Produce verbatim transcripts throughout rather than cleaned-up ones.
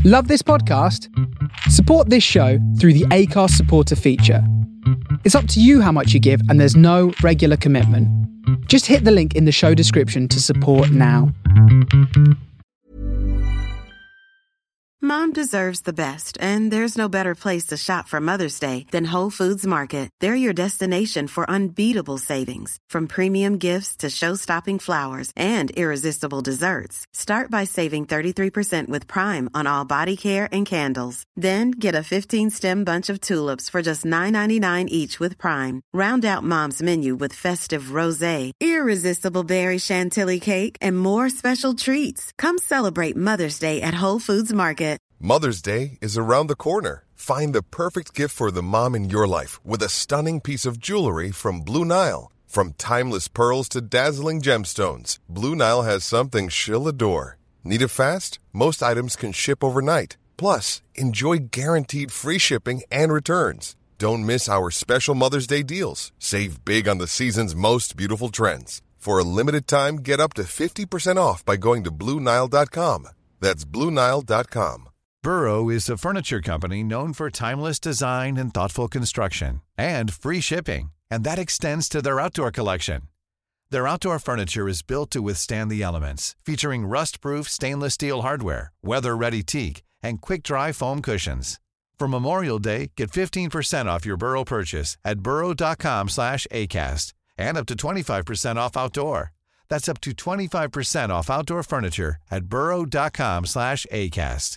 Love this podcast? Support this show through the Acast supporter feature. It's up to you how much you give, and there's no regular commitment. Just hit the link in the show description to support now. Mom deserves the best, and there's no better place to shop for Mother's Day than Whole Foods Market. They're your destination for unbeatable savings, from premium gifts to show-stopping flowers and irresistible desserts. Start by saving thirty-three percent with Prime on all body care and candles. Then get a fifteen-stem bunch of tulips for just nine ninety-nine each with Prime. Round out Mom's menu with festive rosé, irresistible berry chantilly cake, and more special treats. Come celebrate Mother's Day at Whole Foods Market. Mother's Day is around the corner. Find the perfect gift for the mom in your life with a stunning piece of jewelry from Blue Nile. From timeless pearls to dazzling gemstones, Blue Nile has something she'll adore. Need it fast? Most items can ship overnight. Plus, enjoy guaranteed free shipping and returns. Don't miss our special Mother's Day deals. Save big on the season's most beautiful trends. For a limited time, get up to fifty percent off by going to Blue Nile dot com. That's Blue Nile dot com. Burrow is a furniture company known for timeless design and thoughtful construction, and free shipping, and that extends to their outdoor collection. Their outdoor furniture is built to withstand the elements, featuring rust-proof stainless steel hardware, weather-ready teak, and quick-dry foam cushions. For Memorial Day, get fifteen percent off your Burrow purchase at burrow dot com slash acast, and up to twenty-five percent off outdoor. That's up to twenty-five percent off outdoor furniture at burrow dot com slash acast.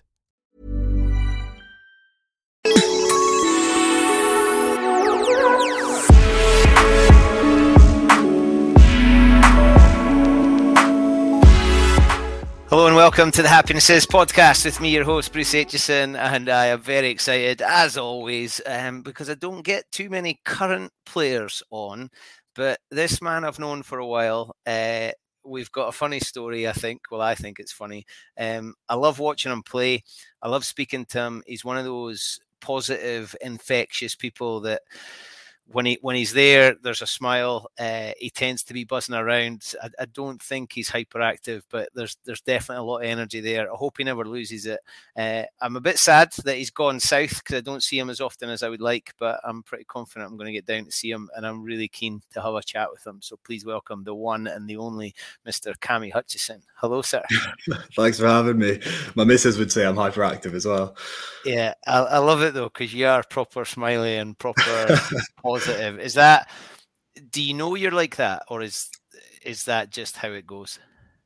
Hello and welcome to the Happiness Is podcast with me, your host, Bruce Aitchison, and I am very excited, as always, um, because I don't get too many current players on, but this man I've known for a while. Uh, we've got a funny story, I think. Well, I think it's funny. Um, I love watching him play. I love speaking to him. He's one of those positive, infectious people that when he when he's there, there's a smile. Uh, he tends to be buzzing around. I, I don't think he's hyperactive, but there's there's definitely a lot of energy there. I hope he never loses it. Uh, I'm a bit sad that he's gone south because I don't see him as often as I would like, but I'm pretty confident I'm going to get down to see him, and I'm really keen to have a chat with him. So please welcome the one and the only Mister Cammy Hutchison. Hello, sir. Thanks for having me. My missus would say I'm hyperactive as well. Yeah, I, I love it though, because you are proper smiley and proper positive. Is that, do you know you're like that, or is is that just how it goes?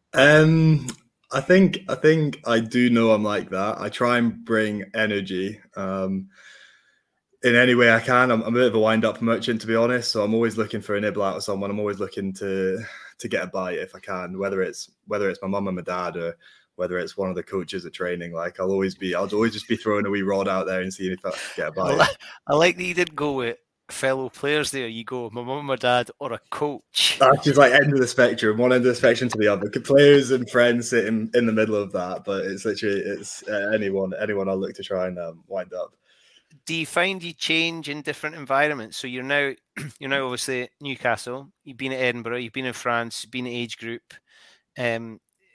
Um, I think I think I do know I'm like that. I try and bring energy um, in any way I can. I'm, I'm a bit of a wind-up merchant, to be honest. So I'm always looking for a nibble out of someone. I'm always looking to to get a bite if I can, whether it's whether it's my mum and my dad or whether it's one of the coaches at training. Like I'll always be, I'll always just be throwing a wee rod out there and seeing if I can get a bite. I like that you didn't go with fellow players there. You go, my mum, my dad, or a coach. That's just like end of the spectrum, one end of the spectrum to the other. Players and friends sitting in the middle of that, but it's literally it's uh, anyone, anyone I'll look to try and um, wind up. Do you find you change in different environments? So you're now, you're now obviously at Newcastle. You've been at Edinburgh. You've been in France. You've been at age group. Um,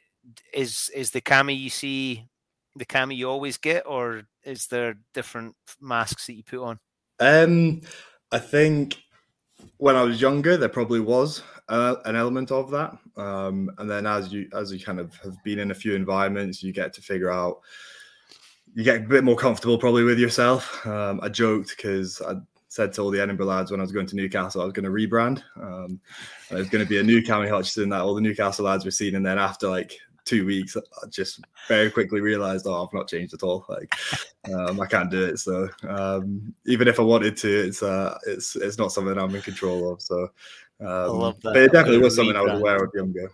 is is the Cammy you see the Cammy you always get, or is there different masks that you put on? Um, I think when I was younger, there probably was uh, an element of that. Um, and then as you as you kind of have been in a few environments, you get to figure out, you get a bit more comfortable probably with yourself. Um, I joked because I said to all the Edinburgh lads when I was going to Newcastle, I was going to rebrand. Um, and it was going to be a new Cammy Hutchison that all the Newcastle lads were seeing. And then after like two weeks, I just very quickly realized, oh, I've not changed at all. Like, um, I can't do it. So um, even if I wanted to, it's uh, it's it's not something I'm in control of. So, um, I love that. But it definitely was something I was aware of younger.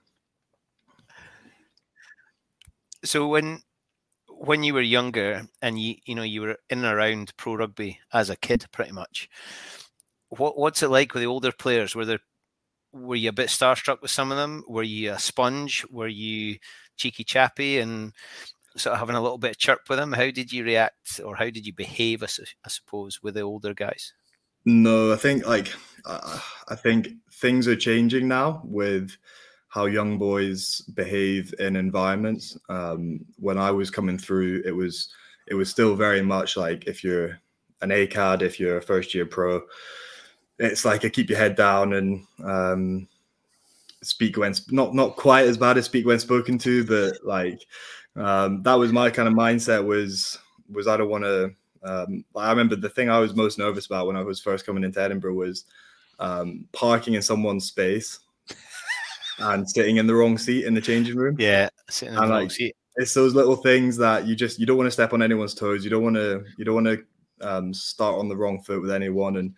So when when you were younger and you you know you were in and around pro rugby as a kid, pretty much, what what's it like with the older players? Were there were you a bit starstruck with some of them? Were you a sponge? Were you cheeky chappy and sort of having a little bit of chirp with them? How did you react, or how did you behave, I, su- I suppose, with the older guys? No, I think like uh, I think things are changing now with how young boys behave in environments. Um, when I was coming through, it was it was still very much like if you're an A C A D, if you're a first year pro, it's like a keep your head down and um, speak when not not quite as bad as speak when spoken to, but like um, that was my kind of mindset. Was was I don't want to. Um, I remember the thing I was most nervous about when I was first coming into Edinburgh was um, parking in someone's space and sitting in the wrong seat in the changing room. Yeah, sitting in and the like, wrong seat. It's those little things that you just you don't want to step on anyone's toes. You don't want to you don't want to um, start on the wrong foot with anyone. And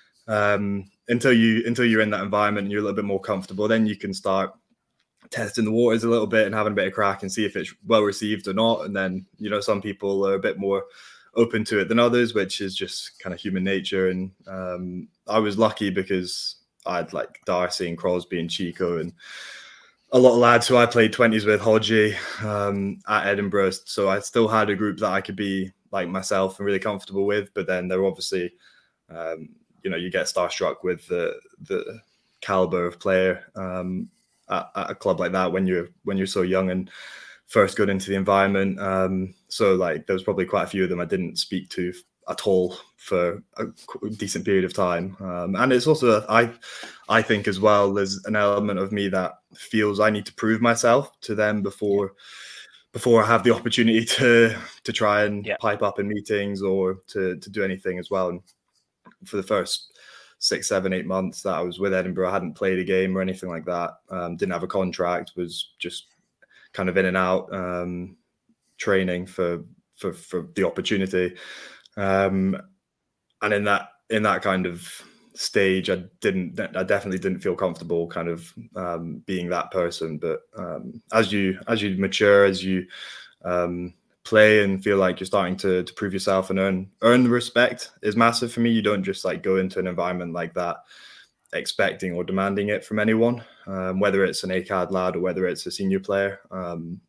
um, until you until you're in that environment and you're a little bit more comfortable, then you can start testing the waters a little bit and having a bit of crack and see if it's well received or not. And then, you know, some people are a bit more open to it than others, which is just kind of human nature. And um, I was lucky because I had like Darcy and Crosby and Chico and a lot of lads who I played twenties with, Hodgie, um, at Edinburgh. So I still had a group that I could be like myself and really comfortable with. But then they're obviously, um, you know, you get starstruck with the the caliber of player um, at, at a club like that when you're when you're so young and first going into the environment. Um, so like there was probably quite a few of them I didn't speak to at all for a decent period of time. Um, and it's also, I, I think as well, there's an element of me that feels I need to prove myself to them before, before I have the opportunity to, to try and yeah. pipe up in meetings or to, to do anything as well. And for the first six, seven, eight months that I was with Edinburgh, I hadn't played a game or anything like that. Um, didn't have a contract, was just kind of in and out, um, training for, for, for the opportunity. Um, and in that, in that kind of stage, I didn't, I definitely didn't feel comfortable kind of, um, being that person. But, um, as you, as you mature, as you, um, play and feel like you're starting to, to prove yourself and earn, earn the respect is massive for me. You don't just like go into an environment like that expecting or demanding it from anyone, um, whether it's an A C A D lad or whether it's a senior player. Um,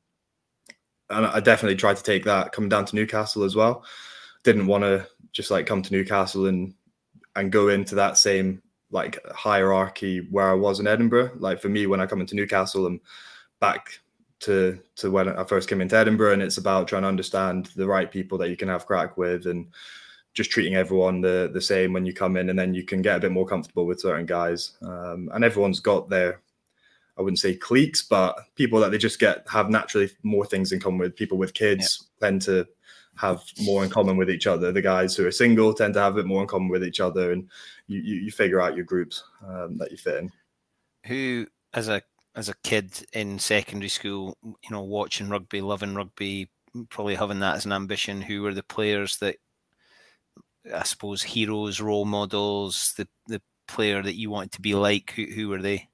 and I definitely tried to take that coming down to Newcastle as well. Didn't want to just like come to Newcastle and and go into that same like hierarchy where I was in Edinburgh. Like for me, when I come into Newcastle, I'm back to to when I first came into Edinburgh, and it's about trying to understand the right people that you can have crack with and just treating everyone the the same when you come in, and then you can get a bit more comfortable with certain guys. Um, and everyone's got their, I wouldn't say cliques, but people that they just get have naturally more things in common with. People with kids yeah. tend to have more in common with each other. The guys who are single tend to have a bit more in common with each other, and you you, you figure out your groups um, that you fit in. Who, as a as a kid in secondary school, you know, watching rugby, loving rugby, probably having that as an ambition, who were the players that, I suppose, heroes, role models, the the player that you wanted to be like? Who who were they?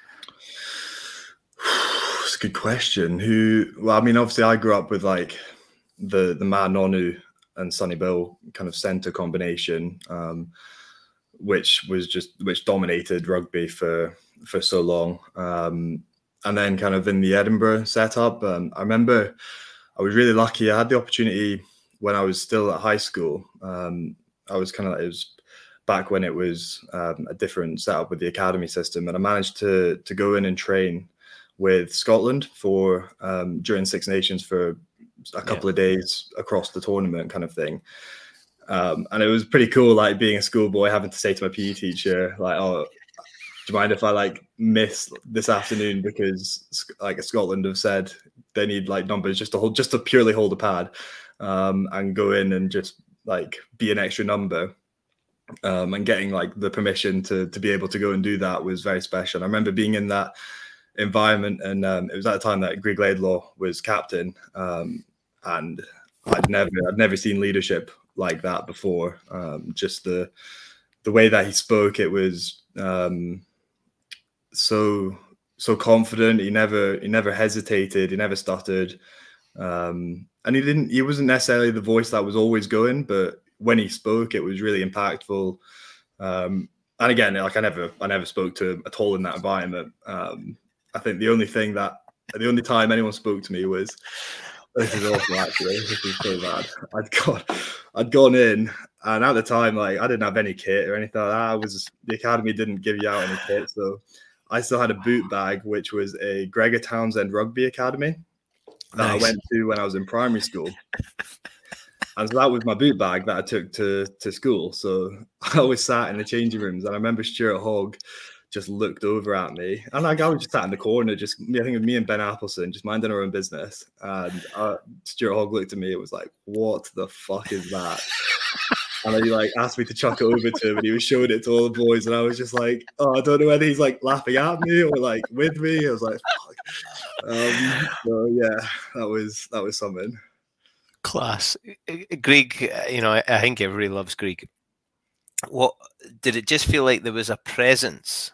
It's a good question. Who? Well, I mean, obviously, I grew up with like the the Matt Nonu and Sonny Bill kind of centre combination, um, which was just which dominated rugby for for so long. Um, and then kind of in the Edinburgh setup, um, I remember I was really lucky. I had the opportunity when I was still at high school. Um, I was kind of, it was back when it was um, a different setup with the academy system. And I managed to to go in and train with Scotland for um, during Six Nations for a couple yeah. of days across the tournament kind of thing. Um, and it was pretty cool, like being a schoolboy, having to say to my P E teacher, like, oh, do you mind if I like miss this afternoon because like Scotland have said they need like numbers just to hold, just to purely hold a pad, um, and go in and just like be an extra number. Um, and getting like the permission to to be able to go and do that was very special. I remember being in that environment, and um, it was at the time that Greg Laidlaw was captain, um, and I'd never I'd never seen leadership like that before. Um, just the the way that he spoke, it was um, so so confident. He never he never hesitated. He never stuttered, um, and he didn't. He wasn't necessarily the voice that was always going, but when he spoke, it was really impactful. Um, and again, like I never I never spoke to him at all in that environment. Um, I think the only thing that the only time anyone spoke to me was, this is awful actually, this is so bad. I'd gone, I'd gone in, and at the time, like I didn't have any kit or anything like that. I was the academy didn't give you out any kit, so I still had a boot bag, which was a Gregor Townsend Rugby Academy that nice. I went to when I was in primary school. And so that was my boot bag that I took to, to school. So I always sat in the changing rooms. And I remember Stuart Hogg just looked over at me. And like, I was just sat in the corner, just, I think it was me and Ben Appleson, just minding our own business. And uh, Stuart Hogg looked at me. It was like, what the fuck is that? And he like asked me to chuck it over to him, and he was showing it to all the boys. And I was just like, oh, I don't know whether he's like laughing at me or like with me. I was like, fuck. Um, so yeah, that was, that was something. Class. Greg, you know, I think everybody loves Greg. What did it just feel like there was a presence?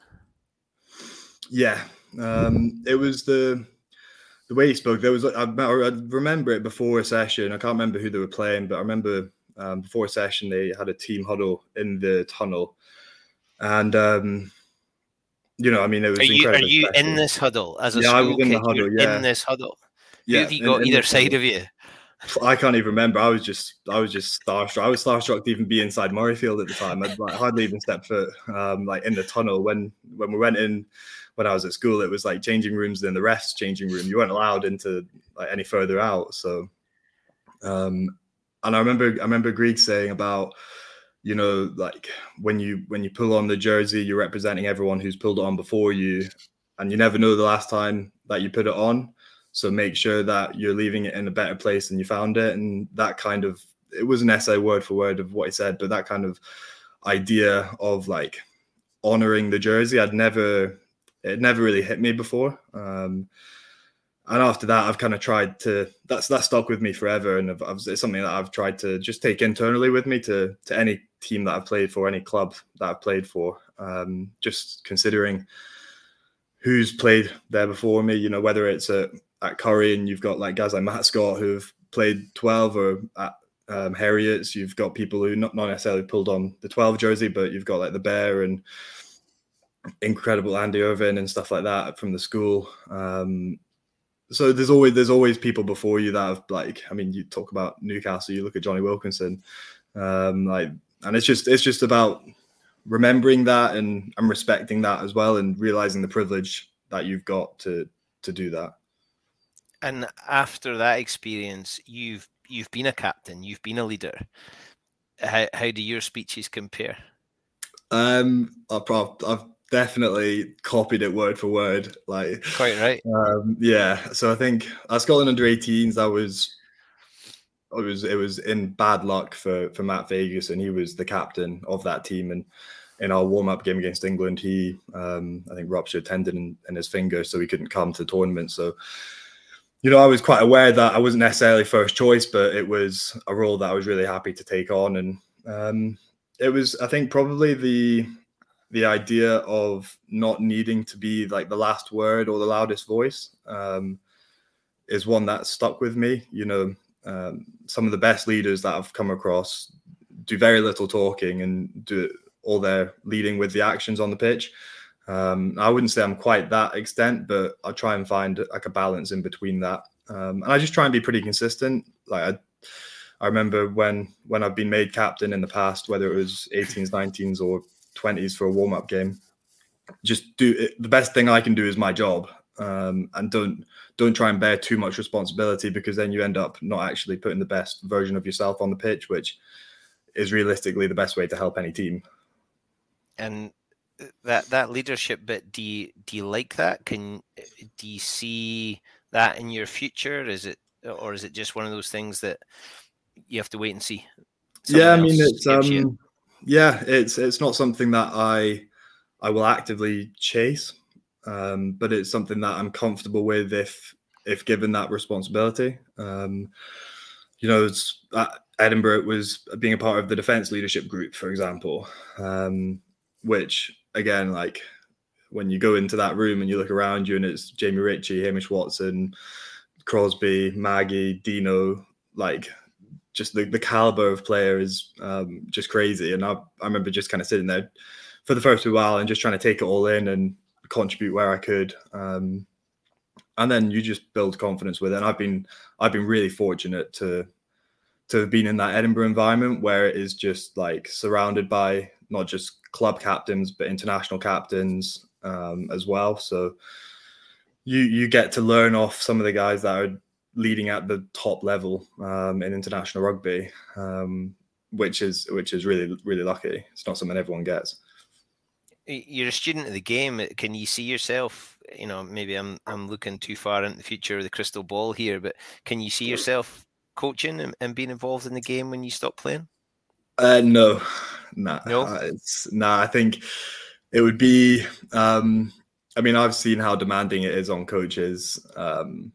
Yeah, um, it was the the way he spoke. There was, I, I remember it before a session. I can't remember who they were playing, but I remember um, before a session they had a team huddle in the tunnel, and um, you know, I mean, it was. Are you, are you special. in this huddle as a yeah, school I was in kid? the huddle. You're yeah, in this huddle. Yeah, who have you got in, in either side of you? I can't even remember. I was just, I was just starstruck. I was starstruck to even be inside Murrayfield at the time. I'd like, hardly even stepped foot, um, like in the tunnel. When when we went in, when I was at school, it was like changing rooms in the refs' changing room. You weren't allowed into like any further out. So, um, and I remember, I remember Greg saying about, you know, like when you when you pull on the jersey, you're representing everyone who's pulled it on before you, and you never know the last time that you put it on. So make sure that you're leaving it in a better place than you found it. And that kind of, it was an essay word for word of what he said, but that kind of idea of like honoring the jersey, I'd never, it never really hit me before. Um, and after that, I've kind of tried to, that's, that stuck with me forever. And I've, I've, it's something that I've tried to just take internally with me to, to any team that I've played for, any club that I've played for, um, just considering who's played there before me, you know, whether it's a, at Curry, and you've got like guys like Matt Scott who've played twelve, or at um, Heriots, you've got people who not, not necessarily pulled on the twelve jersey, but you've got like the Bear and incredible Andy Irvin and stuff like that from the school. Um, so there's always there's always people before you that have like, I mean, you talk about Newcastle, you look at Johnny Wilkinson, um, like, and it's just it's just about remembering that and, and respecting that as well, and realizing the privilege that you've got to to do that. And after that experience, you've you've been a captain, you've been a leader. How how do your speeches compare? Um, I've, I've definitely copied it word for word. Like quite right. Um, yeah. So I think at Scotland under eighteens, I was, it was it was in bad luck for for Matt Vegas, and he was the captain of that team. And in our warm up game against England, he um, I think ruptured tendon in, in his finger, so he couldn't come to the tournament. So, you know, I was quite aware that I wasn't necessarily first choice, but it was a role that I was really happy to take on. And um, it was, I think, probably the the idea of not needing to be like the last word or the loudest voice um, is one that stuck with me. You know, um, some of the best leaders that I've come across do very little talking and do all their leading with the actions on the pitch. Um, I wouldn't say I'm quite that extent, but I try and find like a balance in between that. Um, and I just try and be pretty consistent. Like I, I remember when, when I've been made captain in the past, whether it was eighteens, nineteens or twenties for a warm-up game, just do it. The best thing I can do is my job. Um, and don't, don't try and bear too much responsibility, because then you end up not actually putting the best version of yourself on the pitch, which is realistically the best way to help any team. And that that leadership bit, do you do you like that? Can do you see that in your future? Is it, or is it just one of those things that you have to wait and see? Someone yeah, I mean, it's um, you? yeah, it's it's not something that I I will actively chase, um, but it's something that I'm comfortable with if if given that responsibility. Um, you know, it's at Edinburgh, it was being a part of the defence leadership group, for example, um, which again, like when you go into that room and you look around you and it's Jamie Ritchie, Hamish Watson, Crosby, Maggie, Dino, like just the, the caliber of player is um, just crazy. And I, I remember just kind of sitting there for the first while and just trying to take it all in and contribute where I could. Um, and then you just build confidence with it. And I've been, I've been really fortunate to, to have been in that Edinburgh environment where it is just like surrounded by not just club captains, but international captains, um, as well. So you you get to learn off some of the guys that are leading at the top level um, in international rugby, um, which is which is really really lucky. It's not something everyone gets. You're a student of the game. Can you see yourself? You know, maybe I'm I'm looking too far into the future of the crystal ball here, but can you see yourself coaching and, and being involved in the game when you stop playing? Uh, no, nah, no. Uh, it's nah. I think it would be. Um, I mean, I've seen how demanding it is on coaches. Um,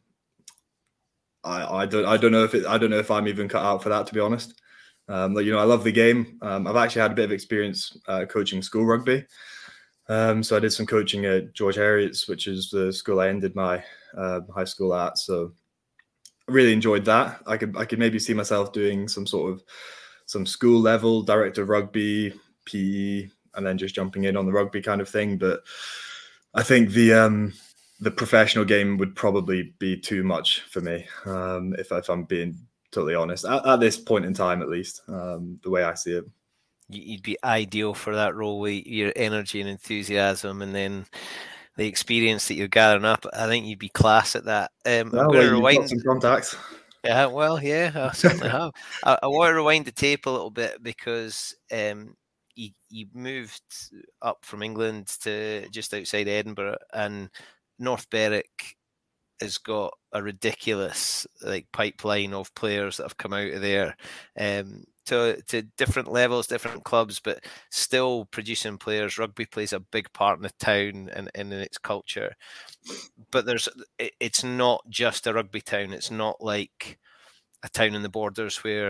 I, I don't. I don't know if it. I don't know if I'm even cut out for that, to be honest. Um, like, you know, I love the game. Um, I've actually had a bit of experience uh, coaching school rugby. Um, so I did some coaching at George Heriot's, which is the school I ended my uh, high school at. So I really enjoyed that. I could I could maybe see myself doing some sort of some school level director of rugby, P E, and then just jumping in on the rugby kind of thing. But I think the um, the professional game would probably be too much for me, um, if, if I'm being totally honest, at, at this point in time, at least, um, the way I see it. You'd be ideal for that role with your energy and enthusiasm, and then the experience that you're gathering up. I think you'd be class at that. Um, Well, I'm going well, to you've rewind. got some contacts. Yeah, well, yeah, I certainly have. I, I want to rewind the tape a little bit because um, you, you moved up from England to just outside Edinburgh, and North Berwick has got a ridiculous like pipeline of players that have come out of there um, to to different levels, different clubs, but still producing players. Rugby plays a big part in the town and, and in its culture. But there's it, it's not just a rugby town. It's not like a town in the Borders where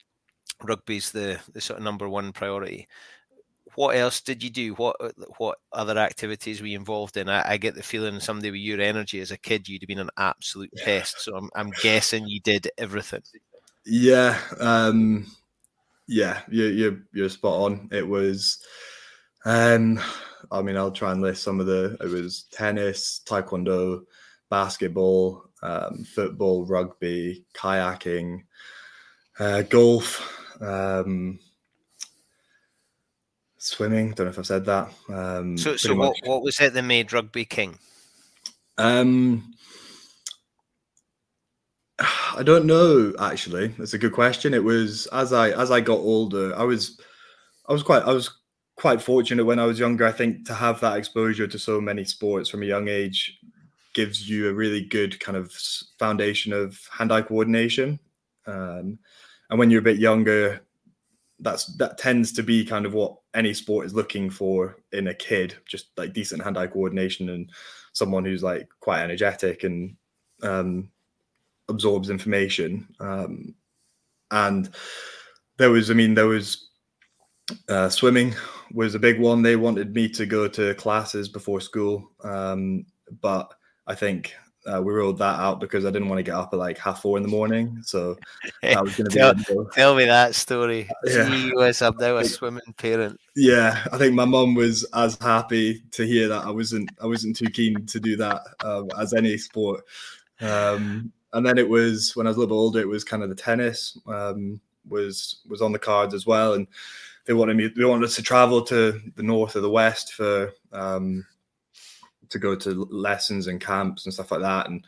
rugby's the, the sort of number one priority. What else did you do? What what other activities were you involved in? I, I get the feeling somebody with your energy as a kid, you'd have been an absolute pest. So I'm I'm guessing you did everything. Yeah, um, yeah, you, you're you're spot on. It was, um, I mean, I'll try and list some of the. It was tennis, taekwondo, basketball, um, football, rugby, kayaking, uh, golf. Um, Swimming, don't know if I've said that. Um, so, so what, what was it that made rugby king? Um, I don't know. Actually, that's a good question. It was as I as I got older, I was, I was quite, I was quite fortunate when I was younger. I think to have that exposure to so many sports from a young age gives you a really good kind of foundation of hand-eye coordination. Um, and when you're a bit younger, that's that tends to be kind of what any sport is looking for in a kid, just like decent hand-eye coordination and someone who's like quite energetic and um, absorbs information. Um, and there was, I mean, there was uh, swimming was a big one. They wanted me to go to classes before school, um, but I think Uh, we ruled that out because I didn't want to get up at like half four in the morning. So that was going to tell, be it. Tell me that story. Yeah. Gee whiz, I'm now a swimming parent. Yeah, I think my mum was as happy to hear that I wasn't I wasn't too keen to do that um, as any sport. Um, and then it was when I was a little bit older, it was kind of the tennis um, was was on the cards as well, and they wanted me they wanted us to travel to the north or the west for. Um, to go to lessons and camps and stuff like that. And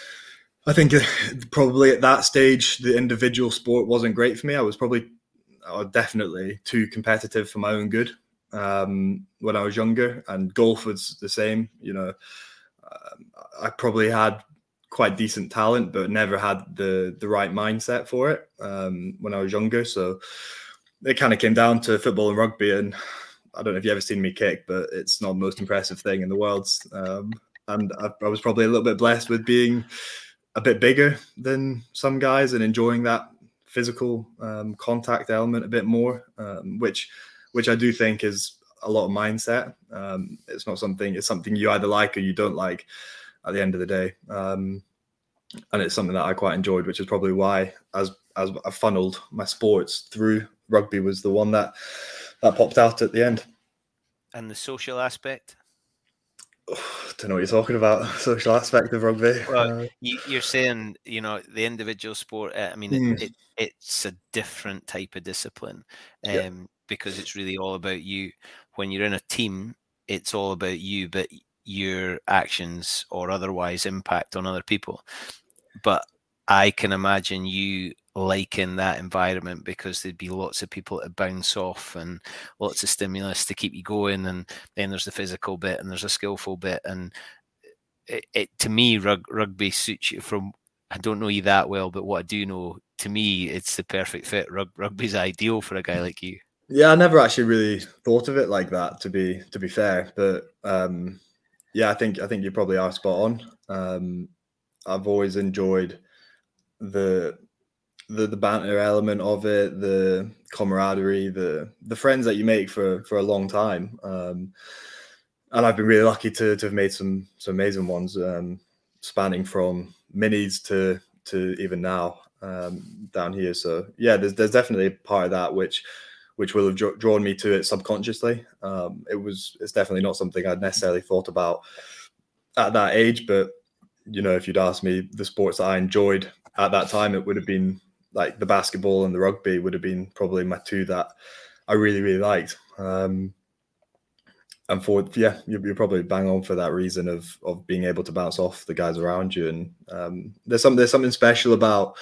I think probably at that stage, the individual sport wasn't great for me. I was probably I was definitely too competitive for my own good um, when I was younger, and golf was the same. You know, um, I probably had quite decent talent, but never had the, the right mindset for it um, when I was younger. So it kind of came down to football and rugby, and I don't know if you've ever seen me kick, but it's not the most impressive thing in the world. Um, and I, I was probably a little bit blessed with being a bit bigger than some guys and enjoying that physical um, contact element a bit more, um, which which I do think is a lot of mindset. Um, it's not something, it's something you either like or you don't like at the end of the day. Um, and it's something that I quite enjoyed, which is probably why as, as I funneled my sports through, rugby was the one that that popped out at the end. And the social aspect? Oh, I don't know what you're talking about. Social aspect of rugby. Well, uh, you, you're saying, you know, the individual sport. Uh, I mean, mm. it, it, it's a different type of discipline, um, yeah. because it's really all about you. When you're in a team, it's all about you, but your actions or otherwise impact on other people. But I can imagine you liking that environment because there'd be lots of people to bounce off and lots of stimulus to keep you going, and then there's the physical bit and there's a skillful bit, and it, it to me rug, rugby suits you. From I don't know you that well, but what I do know, to me it's the perfect fit. Rug, rugby's ideal for a guy like you. Yeah, I never actually really thought of it like that, to be to be fair, but um yeah, I think I think you probably are spot on. um I've always enjoyed the the the banter element of it, the camaraderie, the the friends that you make for for a long time. Um, and I've been really lucky to to have made some some amazing ones, um, spanning from minis to to even now, um, down here. So yeah, there's there's definitely a part of that which which will have dr- drawn me to it subconsciously. Um, it was it's definitely not something I'd necessarily thought about at that age, but you know, if you'd asked me the sports that I enjoyed at that time, it would have been like the basketball and the rugby would have been probably my two that I really, really liked. Um, and for, yeah, you're, you're probably bang on for that reason of of being able to bounce off the guys around you. And um, there's some there's something special about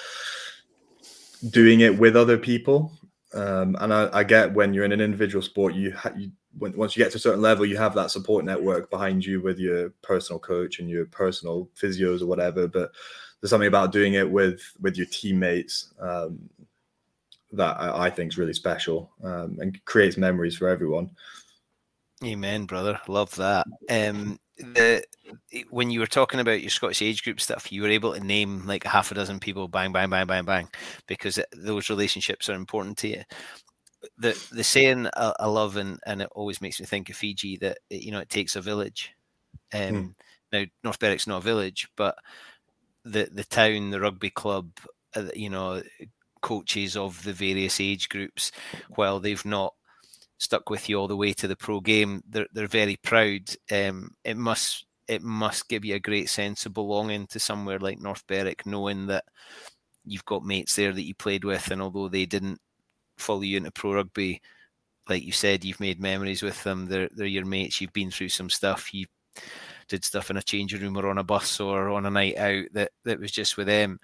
doing it with other people. Um, and I, I get when you're in an individual sport, you, ha- you when, once you get to a certain level, you have that support network behind you with your personal coach and your personal physios or whatever. But there's something about doing it with with your teammates um, that I, I think is really special, um, and creates memories for everyone. Amen, brother. Love that. Um, the when you were talking about your Scottish age group stuff, you were able to name like a half a dozen people, bang, bang, bang, bang, bang, because those relationships are important to you. The the saying I, I love, and, and it always makes me think of Fiji, that it, you know, it takes a village. Um, hmm. Now North Berwick's not a village, but the the town, the rugby club, uh, you know, coaches of the various age groups, while they've not stuck with you all the way to the pro game, they're they're very proud. Um, it must it must give you a great sense of belonging to somewhere like North Berwick, knowing that you've got mates there that you played with, and although they didn't follow you into pro rugby, like you said, you've made memories with them. They're they're your mates. You've been through some stuff. You did stuff in a changing room or on a bus or on a night out that, that was just with them.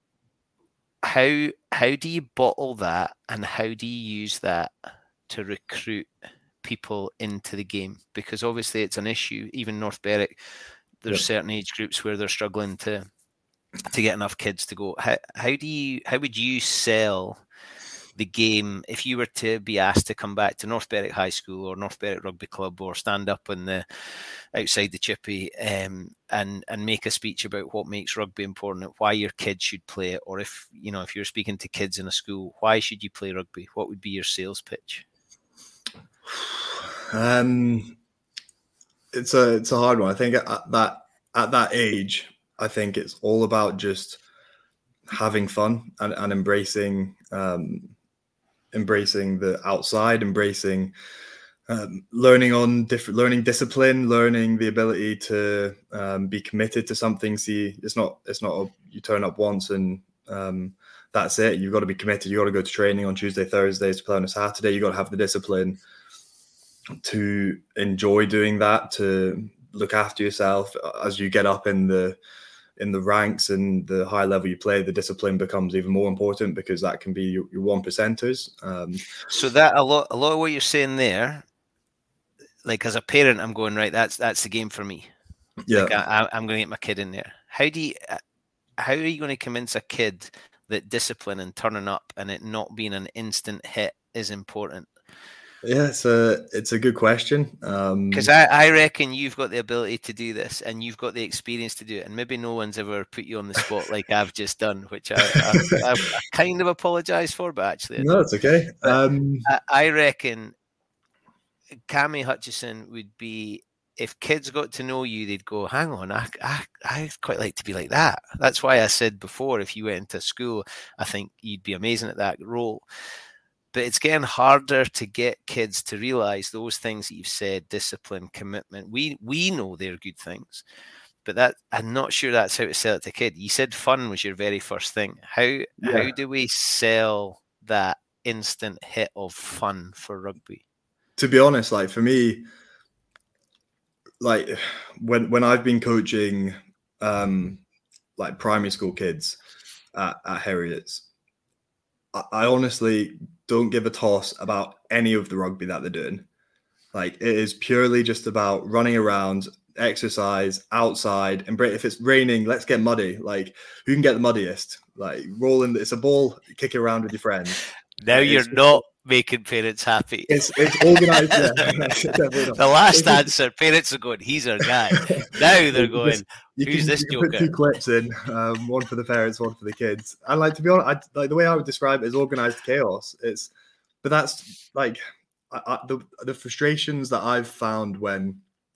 How how do you bottle that, and how do you use that to recruit people into the game? Because obviously it's an issue. Even North Berwick, there's yeah. certain age groups where they're struggling to to get enough kids to go. How how do you how would you sell the game if you were to be asked to come back to North Berwick High School or North Berwick Rugby Club, or stand up in the outside the chippy um, and and make a speech about what makes rugby important, why your kids should play it, or if you know if you're speaking to kids in a school, why should you play rugby? What would be your sales pitch? Um, it's a it's a hard one. I think at that at that age, I think it's all about just having fun and, and embracing um, embracing the outside, embracing um, learning on different, learning discipline, learning the ability to um, be committed to something. See, it's not it's not a, you turn up once and um, that's it. You've got to be committed. You've got to go to training on Tuesday, Thursdays to play on a Saturday. You've got to have the discipline to enjoy doing that, to look after yourself as you get up in the in the ranks and the high level you play. The discipline becomes even more important because that can be your, your one percenters. Um, so that a lot, a lot of what you're saying there, like as a parent, I'm going, right, that's that's the game for me. Yeah, like I, I'm going to get my kid in there. How do you, how are you going to convince a kid that discipline and turning up and it not being an instant hit is important? Yeah, it's a it's a good question. Because um, I, I reckon you've got the ability to do this, and you've got the experience to do it, and maybe no one's ever put you on the spot like I've just done, which I, I, I, I kind of apologise for, but actually I no, it's okay. Um, I, I reckon Cammy Hutchison would be, if kids got to know you, they'd go, hang on, I, I I'd quite like to be like that. That's why I said before, if you went into school, I think you'd be amazing at that role. But it's getting harder to get kids to realise those things that you've said, discipline, commitment. We we know they're good things, but that I'm not sure that's how to sell it to a kid. You said fun was your very first thing. How yeah. how do we sell that instant hit of fun for rugby? To be honest, like for me, like when when I've been coaching um, like primary school kids at, at Heriots, I, I honestly don't give a toss about any of the rugby that they're doing. Like, it is purely just about running around, exercise, outside, and if it's raining, let's get muddy. Like, who can get the muddiest? Like, rolling, it's a ball, kick it around with your friends. Now like, you're not making parents happy. It's it's organised. Yeah. The last answer, parents are going, he's our guy. Now they're going, you who's can, this you can joker? put two clips in, um, one for the parents, one for the kids. And like, to be honest, I, like the way I would describe it is organised chaos. It's, but that's like I, I, the the frustrations that I've found when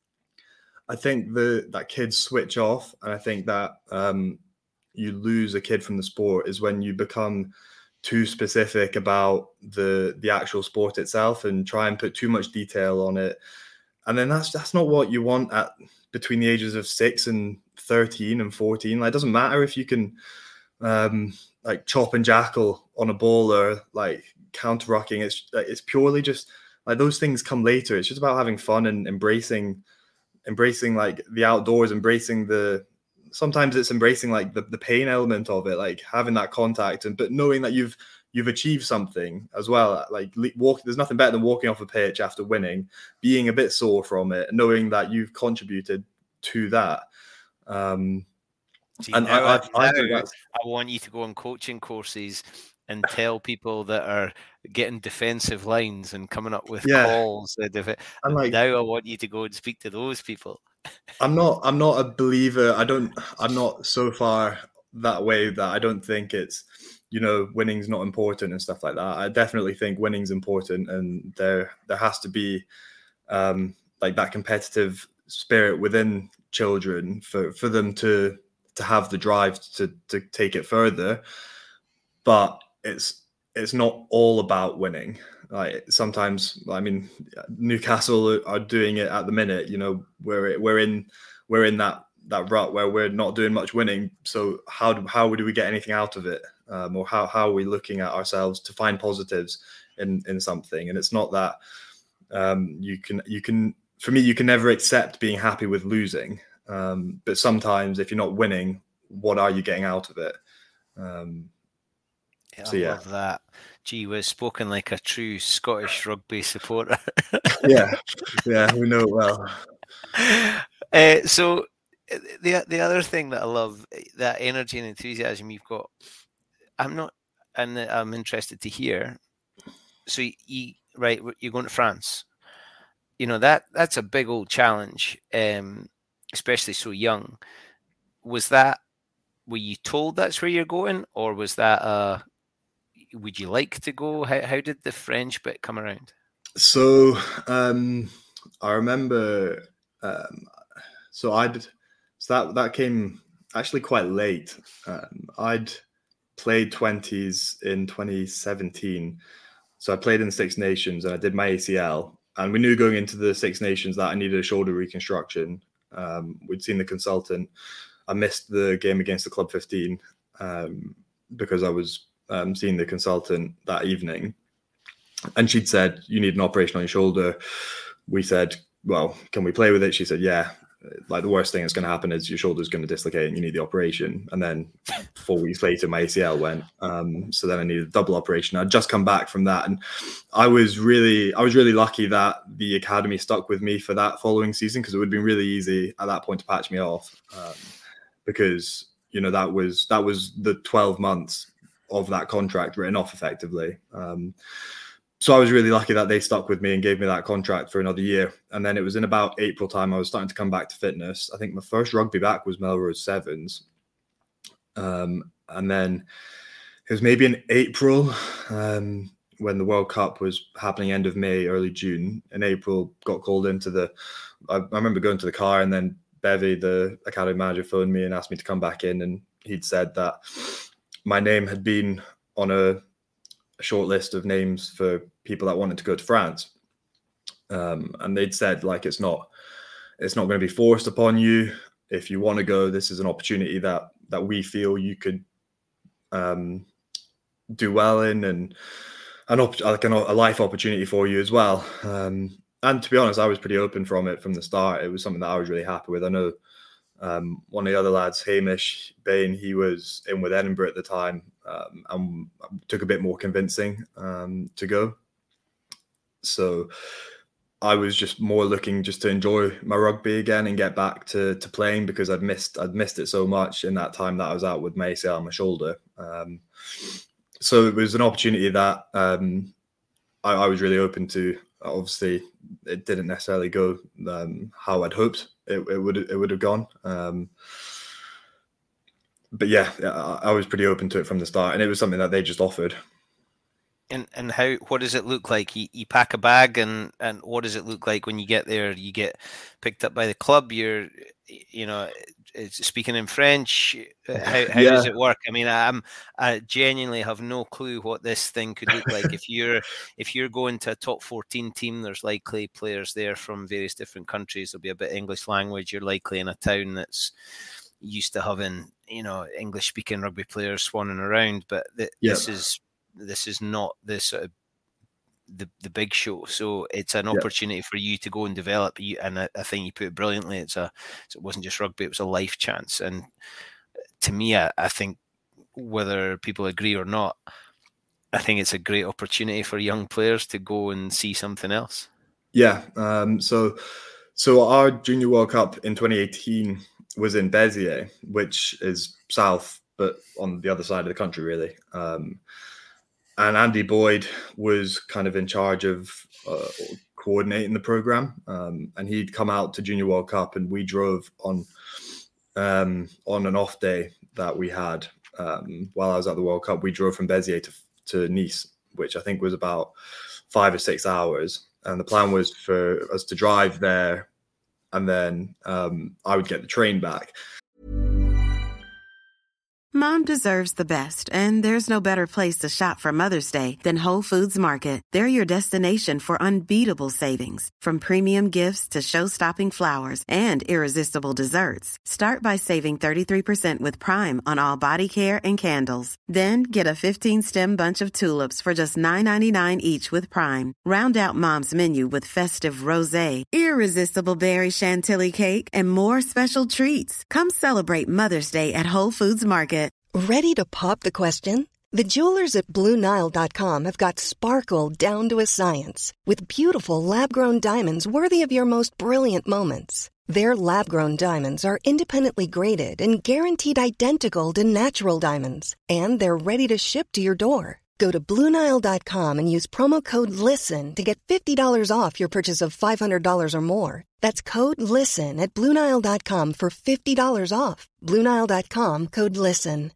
I think the that kids switch off, and I think that um, you lose a kid from the sport is when you become too specific about the the actual sport itself and try and put too much detail on it. And then that's that's not what you want at between the ages of six and thirteen and fourteen. Like, it doesn't matter if you can um like chop and jackal on a ball or like counter rucking. It's it's purely just like those things come later. It's just about having fun and embracing embracing like the outdoors, embracing the sometimes it's embracing like the, the pain element of it, like having that contact, and but knowing that you've you've achieved something as well. Like walk, there's nothing better than walking off a pitch after winning, being a bit sore from it, knowing that you've contributed to that. Um, See, and now, I, I, I, now think that's, I want you to go on coaching courses and tell people that are getting defensive lines and coming up with yeah. calls. And like, now I want you to go and speak to those people. I'm not. I'm not a believer. I don't. I'm not so far that way that I don't think it's, you know, winning's not important and stuff like that. I definitely think winning's important, and there there has to be um, like that competitive spirit within children for for them to to have the drive to to take it further. But it's it's not all about winning. Like sometimes, I mean, Newcastle are doing it at the minute. You know, we're we're in we're in that that rut where we're not doing much winning. So how do, how do we get anything out of it, um, or how how are we looking at ourselves to find positives in in something? And it's not that um, you can you can for me you can never accept being happy with losing. Um, but sometimes if you're not winning, what are you getting out of it? Um, Yeah, so, I yeah. love that. Gee whiz, spoken like a true Scottish rugby supporter. yeah, yeah, we know it well. Uh, so the the other thing that I love, that energy and enthusiasm you've got. I'm not, and I'm interested to hear. So you, you right, you're going to France. You know that that's a big old challenge, um, especially so young. Was that? Were you told that's where you're going, or was that a? Would you like to go? How how did the French bit come around? So um, I remember. Um, so I'd so that that came actually quite late. Um, I'd played twenties in twenty seventeen. So I played in the Six Nations and I did my A C L. And we knew going into the Six Nations that I needed a shoulder reconstruction. Um, we'd seen the consultant. I missed the game against the Club fifteen um, because I was um, seeing the consultant that evening. And she'd said, you need an operation on your shoulder. We said, well, can we play with it? She said, yeah. Like the worst thing that's going to happen is your shoulder's going to dislocate and you need the operation. And then four weeks later, my A C L went. Um, so then I needed a double operation. I'd just come back from that. And I was really, I was really lucky that the academy stuck with me for that following season, because it would have been really easy at that point to patch me off. Um, because, you know, that was, that was the twelve months of that contract written off effectively. Um, So I was really lucky that they stuck with me and gave me that contract for another year. And then it was in about April time, I was starting to come back to fitness. I think my first rugby back was Melrose Sevens. Um, and then it was maybe in April um, when the World Cup was happening, end of May, early June. In April, got called into the, I, I remember going to the car, and then Bevy, the academy manager, phoned me and asked me to come back in. And he'd said that my name had been on a, a short list of names for people that wanted to go to France. Um, and they'd said, like, it's not, it's not going to be forced upon you. If you want to go, this is an opportunity that, that we feel you could um, do well in, and an op- like an, a life opportunity for you as well. Um, and to be honest, I was pretty open from it from the start. It was something that I was really happy with. I know um, one of the other lads, Hamish Bain, he was in with Edinburgh at the time, um, and took a bit more convincing um, to go. So I was just more looking just to enjoy my rugby again and get back to to playing, because I'd missed I'd missed it so much in that time that I was out with my A C L on my shoulder. Um, so it was an opportunity that um, I, I was really open to. Obviously, it didn't necessarily go um, how I'd hoped it, it would it would have gone. Um, but yeah, I, I was pretty open to it from the start, and it was something that they just offered. And and how what does it look like? You, you pack a bag, and, and what does it look like when you get there? You get picked up by the club. You're, you know, it's speaking in French. How how yeah. does it work? I mean, I'm I genuinely have no clue what this thing could look like. If you're if you're going to a top fourteen team, there's likely players there from various different countries. There'll be a bit of English language. You're likely in a town that's used to having, you know, English speaking rugby players swanning around, but th- yeah. this is. This is not the sort of the, the big show, so it's an opportunity yeah. for you to go and develop. You, and I, I think you put it brilliantly. It's a it wasn't just rugby; it was a life chance. And to me, I, I think whether people agree or not, I think it's a great opportunity for young players to go and see something else. Yeah. Um, so, so our Junior World Cup in twenty eighteen was in Béziers, which is south, but on the other side of the country, really. Um, And Andy Boyd was kind of in charge of uh, coordinating the program, um, and he'd come out to Junior World Cup, and we drove on um, on an off day that we had um, while I was at the World Cup. We drove from Béziers to, to Nice, which I think was about five or six hours, and the plan was for us to drive there, and then um, I would get the train back. Mom deserves the best, and there's no better place to shop for Mother's Day than Whole Foods Market. They're your destination for unbeatable savings, from premium gifts to show-stopping flowers and irresistible desserts. Start by saving thirty-three percent with Prime on all body care and candles. Then get a fifteen-stem bunch of tulips for just nine ninety-nine each with Prime. Round out Mom's menu with festive rosé, irresistible berry chantilly cake, and more special treats. Come celebrate Mother's Day at Whole Foods Market. Ready to pop the question? The jewelers at Blue Nile dot com have got sparkle down to a science with beautiful lab-grown diamonds worthy of your most brilliant moments. Their lab-grown diamonds are independently graded and guaranteed identical to natural diamonds, and they're ready to ship to your door. Go to Blue Nile dot com and use promo code LISTEN to get fifty dollars off your purchase of five hundred dollars or more. That's code LISTEN at Blue Nile dot com for fifty dollars off. Blue Nile dot com, code LISTEN.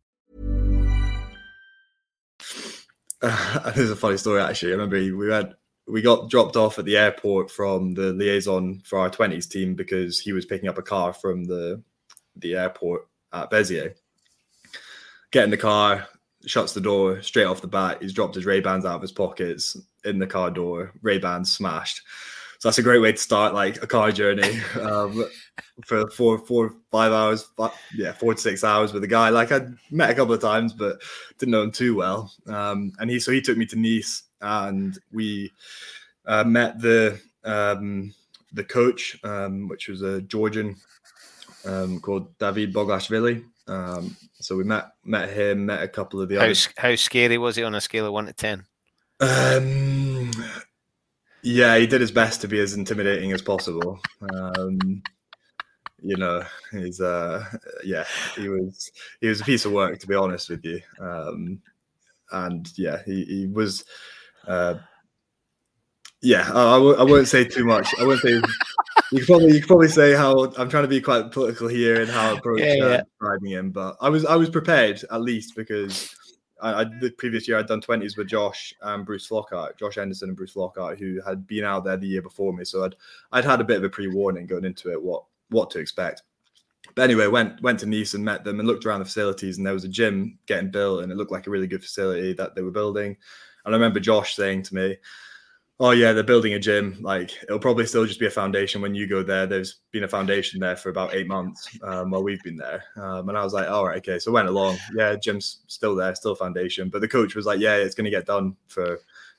Uh, there's a funny story, actually. I remember we had we got dropped off at the airport from the liaison for our twenties team because he was picking up a car from the the airport at Béziers. Get in the car, shuts the door straight off the bat. He's dropped his Ray-Bans out of his pockets in the car door. Ray-Bans smashed. So that's a great way to start like a car journey um, for four, four, five hours. Five, yeah, four to six hours with a guy like I'd met a couple of times, but didn't know him too well. Um, and he so he took me to Nice, and we uh, met the um, the coach, um, which was a Georgian um, called David Bogashvili. Um, so we met met him, met a couple of the how, others. How scary was he on a scale of one to ten? Um, yeah, he did his best to be as intimidating as possible. Um, you know, he's uh, yeah, he was he was a piece of work, to be honest with you. Um, and yeah, he, he was. Uh, yeah, I, I, w- I won't say too much. I won't say. You could probably you could probably say how I'm trying to be quite political here and how I approach yeah, yeah. Uh, describing him, but I was I was prepared at least because I, I the previous year I'd done twenties with Josh and Bruce Flockhart, Josh Henderson and Bruce Flockhart, who had been out there the year before me, so I'd I'd had a bit of a pre-warning going into it what what to expect. But anyway, went went to Nice and met them and looked around the facilities, and there was a gym getting built, and it looked like a really good facility that they were building. And I remember Josh saying to me, oh yeah, they're building a gym. Like it'll probably still just be a foundation when you go there. There's been a foundation there for about eight months um, while we've been there. Um, and I was like, all right, okay. So I went along. Yeah, gym's still there, still foundation. But the coach was like, yeah, it's going to get done for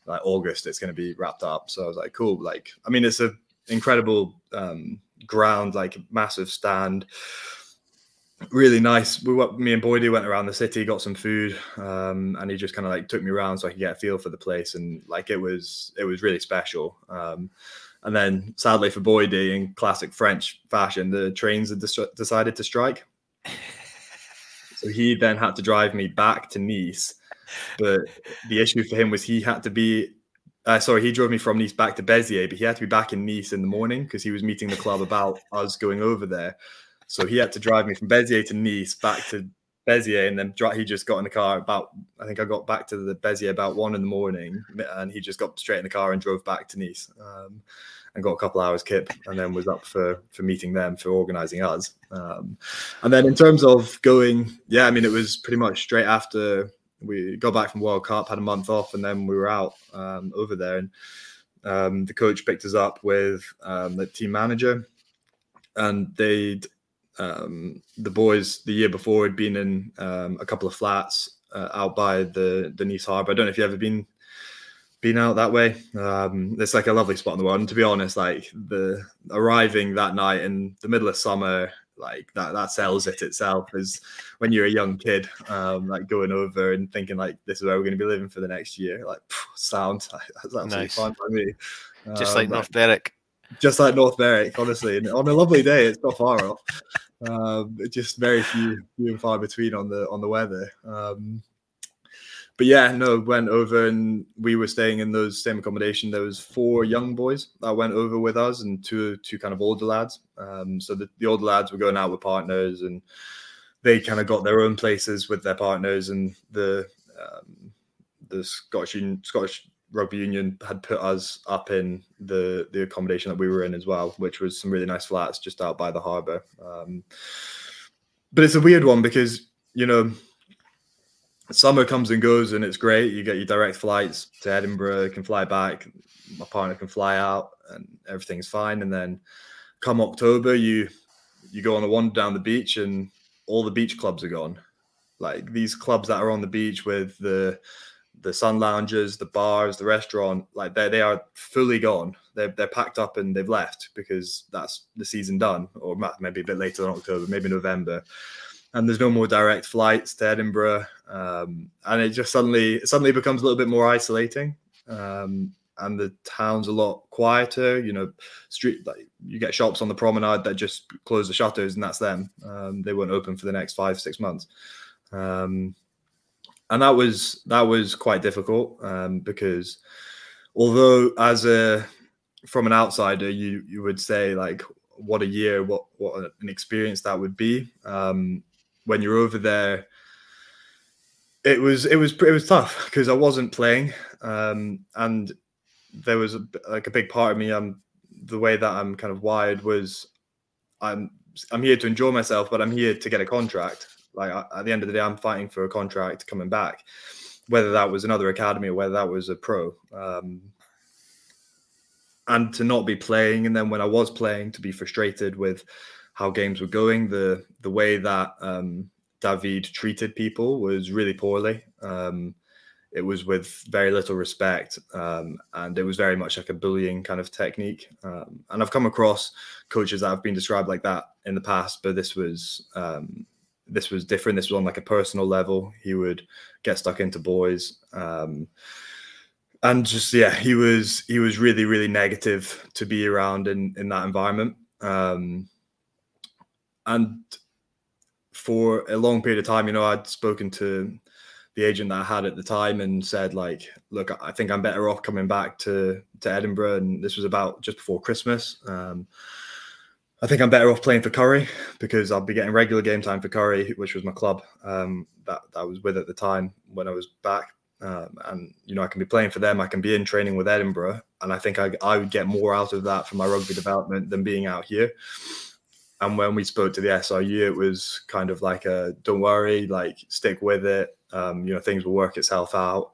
like August, it's going to be wrapped up. So I was like, cool. Like, I mean, it's a incredible um, ground, like massive stand. Really nice. We went, me and Boydie went around the city, got some food, um, and he just kind of like took me around so I could get a feel for the place. And like it was, it was really special. Um, and then sadly for Boydie, in classic French fashion, the trains had des- decided to strike. So he then had to drive me back to Nice. But the issue for him was he had to be, uh, sorry, he drove me from Nice back to Béziers, but he had to be back in Nice in the morning because he was meeting the club about us going over there. So he had to drive me from Béziers to Nice, back to Béziers, and then he just got in the car about, I think I got back to the Béziers about one in the morning, and he just got straight in the car and drove back to Nice, um, and got a couple hours kip, and then was up for, for meeting them, for organising us. Um, and then in terms of going, yeah, I mean, it was pretty much straight after we got back from World Cup, had a month off, and then we were out um, over there. And um, the coach picked us up with um, the team manager, and they'd, Um, the boys the year before had been in um, a couple of flats uh, out by the, the Nice Harbour. I don't know if you've ever been been out that way. Um, it's like a lovely spot in the world. And to be honest, like the arriving that night in the middle of summer, like that that sells it itself. Is when you're a young kid, um, like going over and thinking like this is where we're going to be living for the next year. Like phew, sound, that's absolutely Nice. fine by me. Just um, like North Berwick. Just like North Berwick, honestly. And on a lovely day, it's not far off. Um, just very few, few and far between on the on the weather. Um, but yeah, no, went over and we were staying in those same accommodation. There was four young boys that went over with us and two two kind of older lads. Um, so the, the older lads were going out with partners and they kind of got their own places with their partners. And the um, the Scottish Union, Scottish Rugby Union had put us up in the the accommodation that we were in as well, which was some really nice flats just out by the harbour. Um, but it's a weird one because, you know, summer comes and goes and it's great. You get your direct flights to Edinburgh, you can fly back, my partner can fly out and everything's fine. And then come October, you you go on a wander down the beach and all the beach clubs are gone. Like these clubs that are on the beach with the the sun lounges, the bars, the restaurant, like they they are fully gone. They're, they're packed up and they've left because that's the season done, or maybe a bit later than October, maybe November. And there's no more direct flights to Edinburgh. Um, and it just suddenly, it suddenly becomes a little bit more isolating. Um, and the town's a lot quieter, you know, street, like you get shops on the promenade that just close the shutters and that's them. Um, they won't open for the next five, six months. Um, And that was that was quite difficult um, because although as a from an outsider you you would say like what a year, what what an experience that would be. Um, when you're over there, it was it was it was tough because I wasn't playing, um, and there was a, like a big part of me. Um, the way that I'm kind of wired was I'm I'm here to enjoy myself, but I'm here to get a contract. Like at the end of the day, I'm fighting for a contract coming back, whether that was another academy or whether that was a pro. Um, and to not be playing, and then when I was playing, to be frustrated with how games were going, the the way that um, David treated people was really poorly. Um, it was with very little respect, um, and it was very much like a bullying kind of technique. Um, and I've come across coaches that have been described like that in the past, but this was um, this was different. This was on like a personal level. He would get stuck into boys, um, and just yeah, he was he was really really negative to be around in in that environment. Um, and for a long period of time, you know, I'd spoken to the agent that I had at the time and said, like, look, I think I'm better off coming back to, to Edinburgh. And this was about just before Christmas. Um, I think I'm better off playing for Curry because I'll be getting regular game time for Curry, which was my club um, that, that I was with at the time when I was back. Um, and, you know, I can be playing for them. I can be in training with Edinburgh. And I think I, I would get more out of that for my rugby development than being out here. And when we spoke to the S R U, it was kind of like a, don't worry, like stick with it. Um, you know, things will work itself out.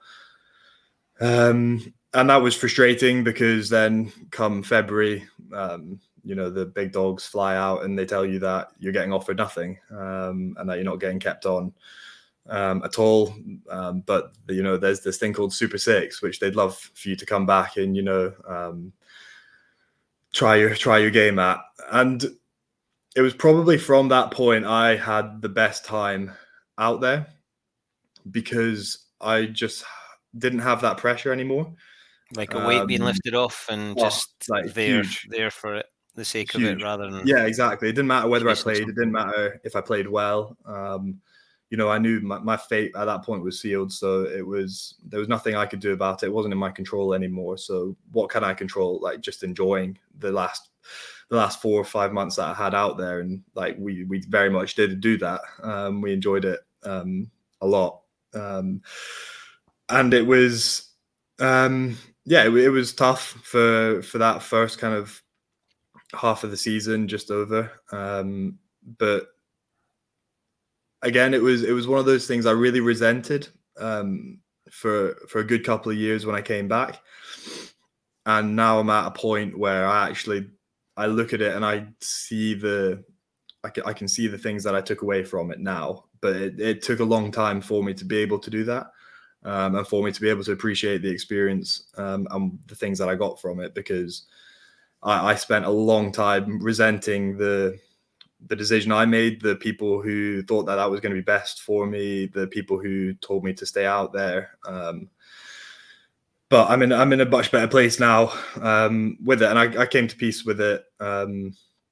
Um, and that was frustrating because then come February, um, you know, the big dogs fly out and they tell you that you're getting offered nothing um, and that you're not getting kept on. um, at all. Um, but you know, there's this thing called Super Six, which they'd love for you to come back and you know um, try your try your game at. And it was probably from that point I had the best time out there because I just didn't have that pressure anymore. Like a weight um, being lifted off and oh, just like there, huge. there for it, the sake Huge. of it, rather than yeah, exactly. It didn't matter whether I chasing played. something. It didn't matter if I played well. Um, you know, I knew my, my fate at that point was sealed. So it was there was nothing I could do about it. It wasn't in my control anymore. So what can I control? Like just enjoying the last the last four or five months that I had out there, and like we we very much did do that. Um, we enjoyed it um, a lot, um, and it was. Um, Yeah, it, it was tough for for that first kind of half of the season, just over. Um, but again, it was it was one of those things I really resented um, for for a good couple of years when I came back, and now I'm at a point where I actually I look at it and I see the I can I can see the things that I took away from it now. But it, it took a long time for me to be able to do that. Um, and for me to be able to appreciate the experience um, and the things that I got from it, because I, I spent a long time resenting the the decision I made, the people who thought that that was going to be best for me, the people who told me to stay out there. Um, but I'm in I'm in a much better place now um, with it, and I, I came to peace with it. Um,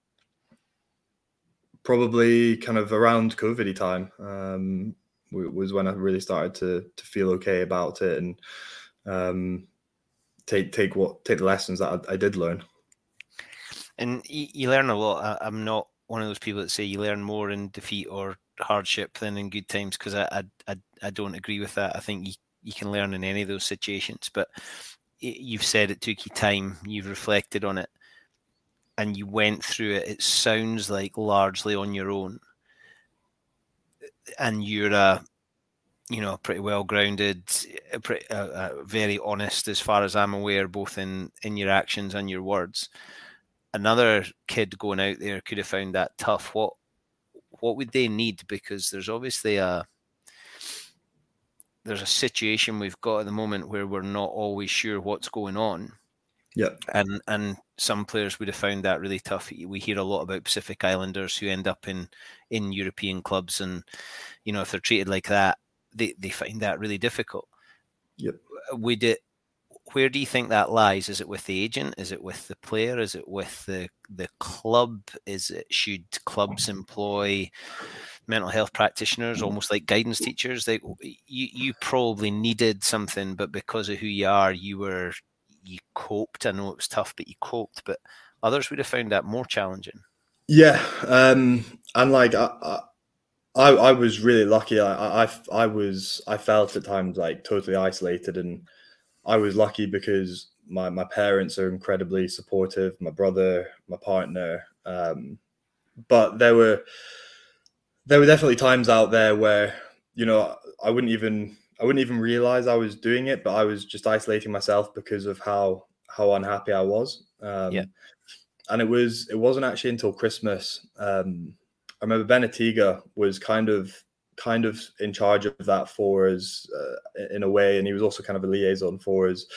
probably kind of around COVID-y time. Um, was when I really started to to feel okay about it and um, take take what take the lessons that I, I did learn. And you, you learn a lot. I, I'm not one of those people that say you learn more in defeat or hardship than in good times, because I, I I I don't agree with that. I think you, you can learn in any of those situations. But you've said it took you time. You've reflected on it, and you went through it. It sounds like largely on your own. And you're a, you know, pretty well grounded, pretty, uh, uh, very honest as far as I'm aware, both in, in your actions and your words. Another kid going out there could have found that tough. What what would they need? Because there's obviously a there's a situation we've got at the moment where we're not always sure what's going on. Yeah, and and some players would have found that really tough. We hear a lot about Pacific Islanders who end up in, in European clubs, and you know if they're treated like that, they, they find that really difficult. Yep. Would it? Where do you think that lies? Is it with the agent? Is it with the player? Is it with the the club? Is it should clubs employ mental health practitioners, almost like guidance teachers? They you you probably needed something, but because of who you are, you were. You coped. I know it was tough, but you coped. But others would have found that more challenging. Yeah, um, and like I, I, I was really lucky. I, I, I was, I felt at times like totally isolated, and I was lucky because my my parents are incredibly supportive. My brother, my partner, um, but there were there were definitely times out there where you know I wouldn't even. I wouldn't even realize I was doing it, but I was just isolating myself because of how how unhappy I was. Um, yeah. And it was it wasn't actually until Christmas. Um, I remember Benetiga was kind of kind of in charge of that for us uh, in a way, and he was also kind of a liaison for us.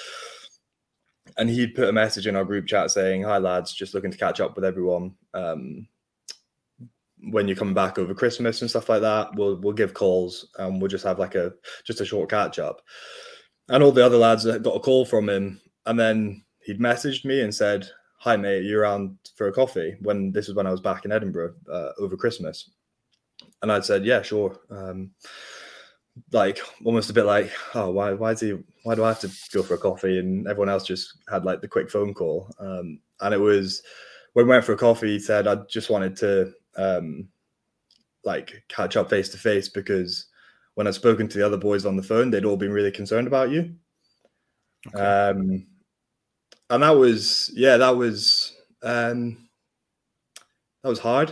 And he'd put a message in our group chat saying, "Hi lads, just looking to catch up with everyone. Um, when you're coming back over Christmas and stuff like that, we'll we'll give calls and we'll just have like a just a short catch up." And all the other lads got a call from him, and then he'd messaged me and said, "Hi mate, you around for a coffee?" When this is when I was back in Edinburgh uh, over Christmas, and I'd said, "Yeah, sure." Um, like almost a bit like, "Oh, why why is he? Why do I have to go for a coffee?" And everyone else just had like the quick phone call. Um, and it was when we went for a coffee, he said, "I just wanted to." Um, like catch up face to face because when I'd spoken to the other boys on the phone, they'd all been really concerned about you. Okay. Um, and that was, yeah, that was, um, that was hard.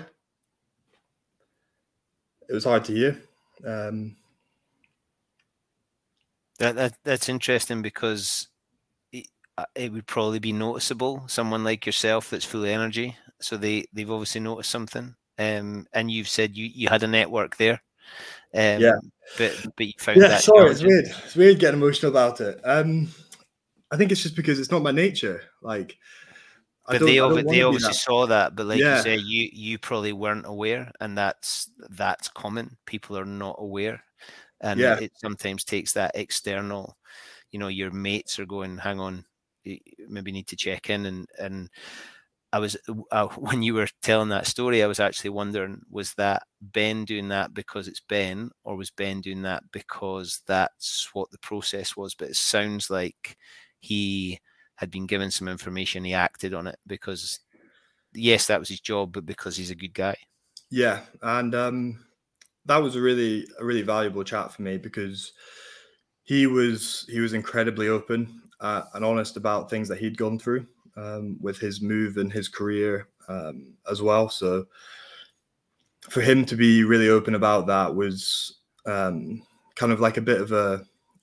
It was hard to hear. Um, that, that that's interesting because it, it would probably be noticeable. Someone like yourself that's full of energy, so they they've obviously noticed something. Um, and you've said you, you had a network there. Um, yeah, but but you found yeah. that Sorry, it's challenging? weird. It's weird getting emotional about it. Um, I think it's just because it's not my nature. Like, I But don't, they I obvi- don't want they to be obviously that. saw that. But like you Yeah, say, you you probably weren't aware, and that's that's common. People are not aware, and yeah, it, it sometimes takes that external. You know, your mates are going, hang on, you maybe need to check in. And and I was uh, when you were telling that story, I was actually wondering, was that Ben doing that because it's Ben, or was Ben doing that because that's what the process was? But it sounds like he had been given some information, he acted on it because, yes, that was his job, but because he's a good guy. yeah. And um, that was a really, a really valuable chat for me because he was, he was incredibly open uh, and honest about things that he'd gone through um, with his move and his career um, as well. So for him to be really open about that was um, kind of like a bit of a,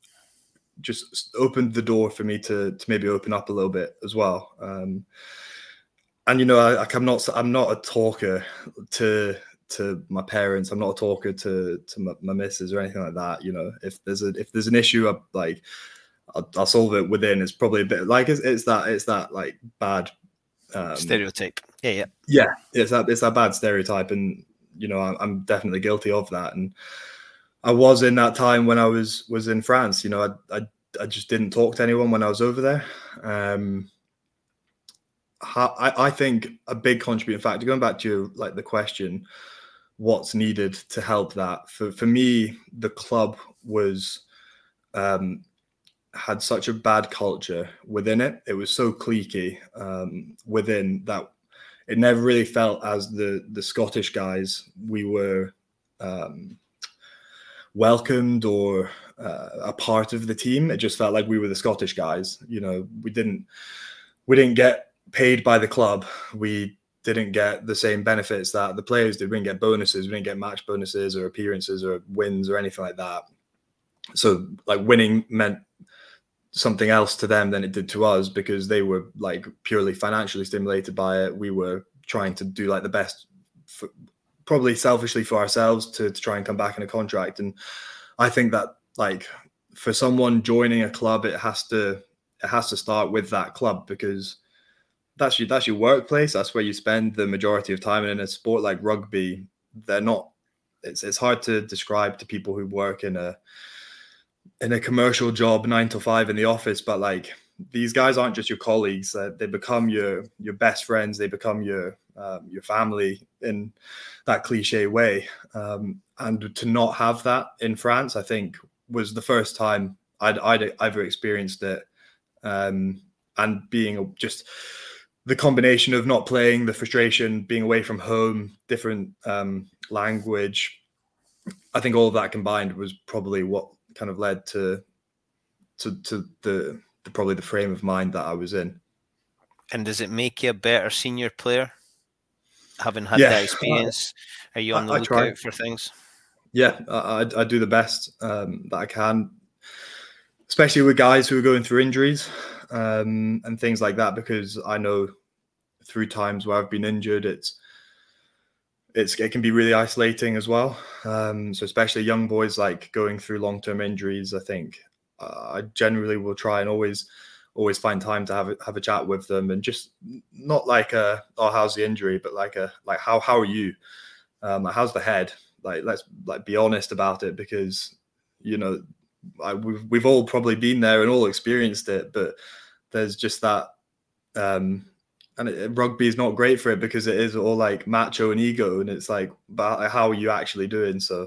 just opened the door for me to to maybe open up a little bit as well. Um, and you know, I, I'm not I'm not a talker to to my parents. I'm not a talker to to my, my missus or anything like that. You know, if there's a if there's an issue, I, like I'll, I'll solve it within. It's probably a bit like it's, it's that it's that like bad um, stereotype. Yeah, yeah, yeah. It's that it's that bad stereotype, and you know, I'm, I'm definitely guilty of that. And I was in that time when I was was in France. You know, I I, I just didn't talk to anyone when I was over there. Um, I, I think a big contributing factor, going back to like the question, what's needed to help that? For for me, the club was um, had such a bad culture within it. It was so cliquey um, within that. It never really felt as the the Scottish guys we were um, welcomed or uh, a part of the team. It just felt like we were the Scottish guys. You know, we didn't we didn't get paid by the club. We didn't get the same benefits that the players did. We didn't get bonuses. We didn't get match bonuses or appearances or wins or anything like that. So like winning meant something else to them than it did to us because they were like purely financially stimulated by it. We were trying to do like the best, for, probably selfishly for ourselves to, to try and come back in a contract. And I think that like for someone joining a club, it has to it has to start with that club because that's your that's your workplace. That's where you spend the majority of time. And in a sport like rugby, they're not. It's it's hard to describe to people who work in a in a commercial job, nine to five in the office. But like these guys aren't just your colleagues. Uh, they become your your best friends. They become your um, your family in that cliche way. Um, and to not have that in France, I think, was the first time I'd I'd ever experienced it. Um, and being just the combination of not playing, the frustration, being away from home, different um, language, I think all of that combined was probably what kind of led to to, to the, the probably the frame of mind that I was in. And does it make you a better senior player, having had yeah, that experience? Are you on the I, I lookout try. for things? Yeah, I, I, I do the best um, that I can, especially with guys who are going through injuries um, and things like that, because I know through times where I've been injured, it's it's it can be really isolating as well. Um, so especially young boys like going through long-term injuries, I think uh, I generally will try and always always find time to have a, have a chat with them, and just not like a oh how's the injury, but like a like how how are you? Um, like, how's the head? Like let's like be honest about it, because you know I, we've we've all probably been there and all experienced it, but there's just that. Um, and it, rugby is not great for it because it is all like macho and ego, and it's like, but how are you actually doing? So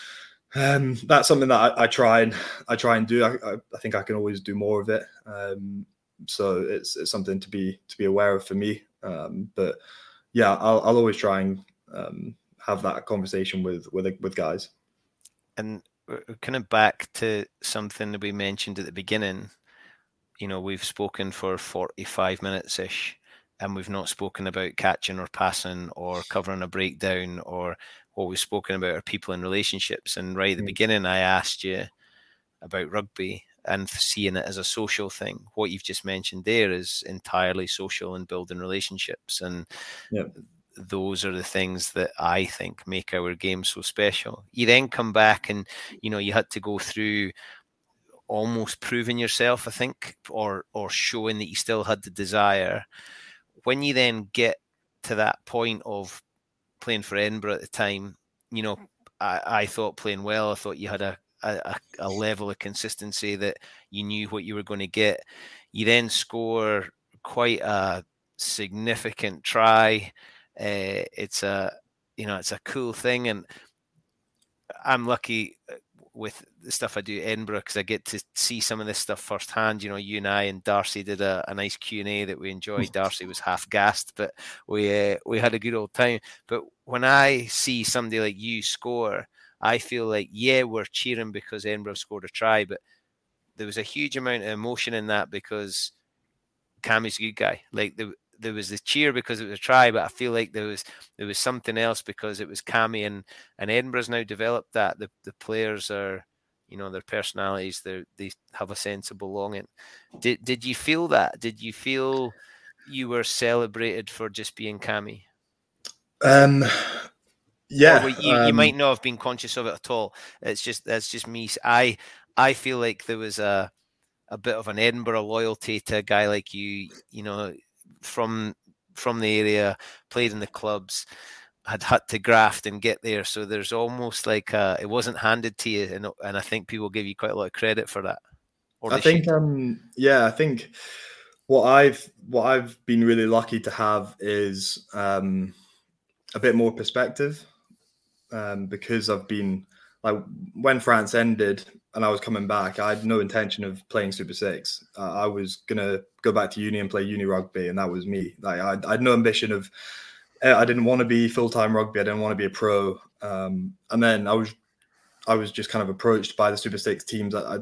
um, that's something that I, I try and I try and do. I, I think I can always do more of it. Um, so it's it's something to be to be aware of for me. Um, but yeah, I'll I'll always try and um, have that conversation with with with guys. And kind of back to something that we mentioned at the beginning. You know, we've spoken for forty-five minutes ish, and we've not spoken about catching or passing or covering a breakdown, or what we've spoken about are people in relationships. And right at the mm. beginning, I asked you about rugby and seeing it as a social thing. What you've just mentioned there is entirely social and building relationships. And yep. those are the things that I think make our game so special. You then come back and, you know, you had to go through almost proving yourself, I think, or or showing that you still had the desire. When you then get to that point of playing for Edinburgh at the time, you know, I, I thought playing well. I thought you had a, a, a level of consistency that you knew what you were going to get. You then score quite a significant try. Uh, it's a, you know, it's a cool thing, and I'm lucky with the stuff I do at Edinburgh because I get to see some of this stuff firsthand. You know, you and I and Darcy did a, a nice Q and A that we enjoyed. Darcy was half gassed, but we uh, we had a good old time. But when I see somebody like you score, I feel like, yeah, we're cheering because Edinburgh scored a try, but there was a huge amount of emotion in that because Cammie's a good guy. Like the there was the cheer because it was a try, but I feel like there was there was something else because it was Cammie, and, and Edinburgh's now developed that. The the players are, you know, their personalities, they they have a sense of belonging. Did did you feel that? Did you feel you were celebrated for just being Cammie? Um, yeah. Or you, um, you might not have been conscious of it at all. It's just that's just me. I I feel like there was a a bit of an Edinburgh loyalty to a guy like you, you know, from from the area, played in the clubs, had had to graft and get there. So there's almost like a, it wasn't handed to you, and and I think people give you quite a lot of credit for that. Or I think, um, yeah, I think what I've what I've been really lucky to have is um, a bit more perspective, um, because I've been like when France ended and I was coming back, I had no intention of playing Super Six. Uh, I was gonna go back to uni and play uni rugby, and that was me. Like I, I had no ambition of. I didn't want to be full time rugby. I didn't want to be a pro. Um, and then I was, I was just kind of approached by the Super Six teams. I,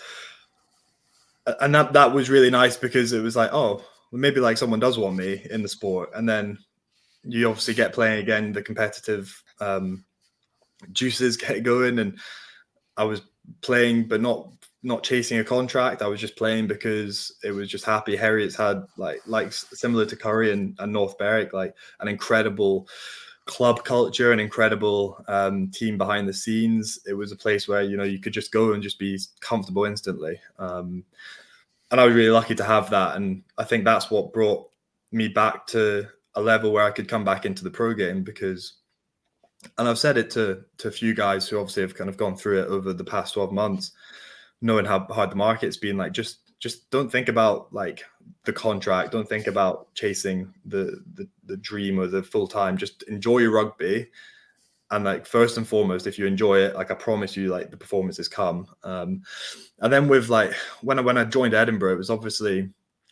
I, and that that was really nice because it was like, oh, maybe like someone does want me in the sport. And then you obviously get playing again. The competitive um, juices get going, and I was playing, but not not chasing a contract. I was just playing because it was just happy. Heriots had like like similar to Curry and, and North Berwick, like an incredible club culture, an incredible um, team behind the scenes. It was a place where, you know, you could just go and just be comfortable instantly. Um, and I was really lucky to have that. And I think that's what brought me back to a level where I could come back into the pro game because, and I've said it to, to a few guys who obviously have kind of gone through it over the past twelve months, knowing how hard the market's been, like, just, just don't think about like the contract. Don't think about chasing the, the, the dream or the full time, just enjoy your rugby. And like, first and foremost, if you enjoy it, like I promise you, like the performances come. Um, and then with like, when I, when I joined Edinburgh, it was obviously,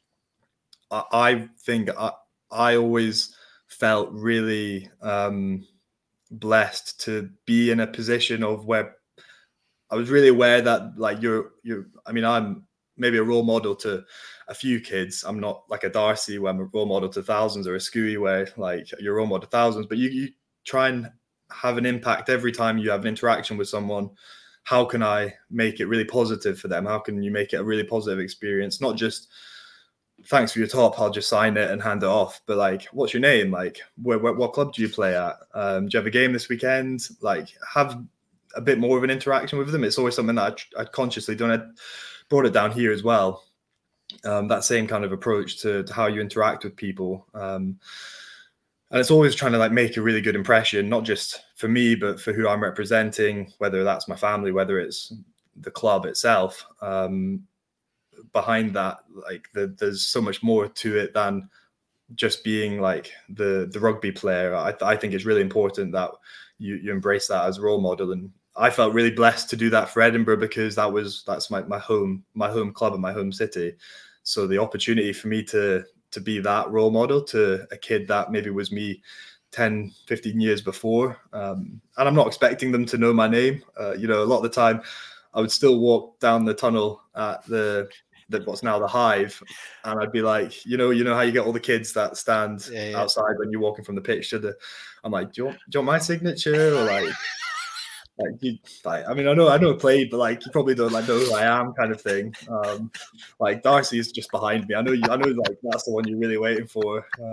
I, I think I, I always felt really, um, blessed to be in a position of where I was really aware that like you're you're I mean I'm maybe a role model to a few kids. I'm not like a Darcy where I'm a role model to thousands, or a Scooey where like you're a role model to thousands, but you you try and have an impact every time you have an interaction with someone. How can I make it really positive for them? How can you make it a really positive experience? Not just thanks for your top, I'll just sign it and hand it off. But like, what's your name? Like, where, where, what club do you play at? Um, do you have a game this weekend? Like, have a bit more of an interaction with them. It's always something that I, I consciously done. I brought it down here as well. Um, that same kind of approach to, to how you interact with people. Um, and it's always trying to like make a really good impression, not just for me, but for who I'm representing, whether that's my family, whether it's the club itself. Um, behind that, like the, there's so much more to it than just being like the the rugby player. I, I think it's really important that you you embrace that as a role model, and I felt really blessed to do that for Edinburgh because that was that's my my home my home club and my home city. So the opportunity for me to to be that role model to a kid that maybe was me ten, fifteen years before, um, and I'm not expecting them to know my name. Uh, you know, a lot of the time I would still walk down the tunnel at the, the what's now the Hive, and I'd be like, you know, you know how you get all the kids that stand yeah, yeah. outside when you're walking from the pitch to the. I'm like, do you want, do you want my signature, or like, like, you, like, I mean, I know, I know I played, but like, you probably don't like know who I am, kind of thing. Um, like Darcy is just behind me. I know you. I know, like that's the one you're really waiting for. Um,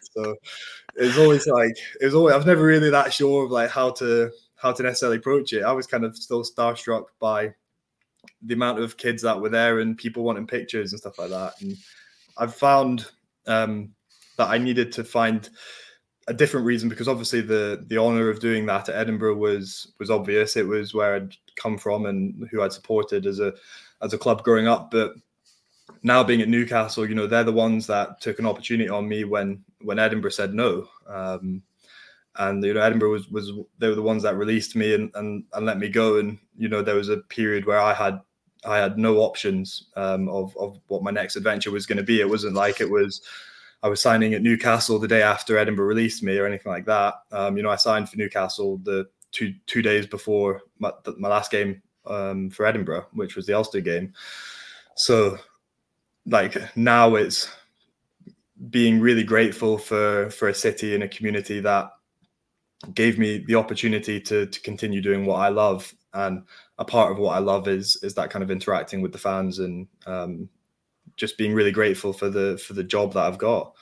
So it was always like it was always I was never really that sure of like how to how to necessarily approach it. I was kind of still starstruck by the amount of kids that were there and people wanting pictures and stuff like that. And I've found um, that I needed to find a different reason, because obviously the the honor of doing that at Edinburgh was was obvious. It was where I'd come from and who I'd supported as a as a club growing up. But now being at Newcastle, you know, they're the ones that took an opportunity on me when when Edinburgh said no. Um, and you know, Edinburgh was was they were the ones that released me and and, and let me go. And you know, there was a period where I had I had no options um, of of what my next adventure was going to be. It wasn't like it was I was signing at Newcastle the day after Edinburgh released me or anything like that. Um, you know, I signed for Newcastle the two two days before my, my last game um, for Edinburgh, which was the Ulster game. So, like now it's being really grateful for for a city and a community that gave me the opportunity to to continue doing what I love. And a part of what I love is is that kind of interacting with the fans and um, just being really grateful for the for the job that I've got.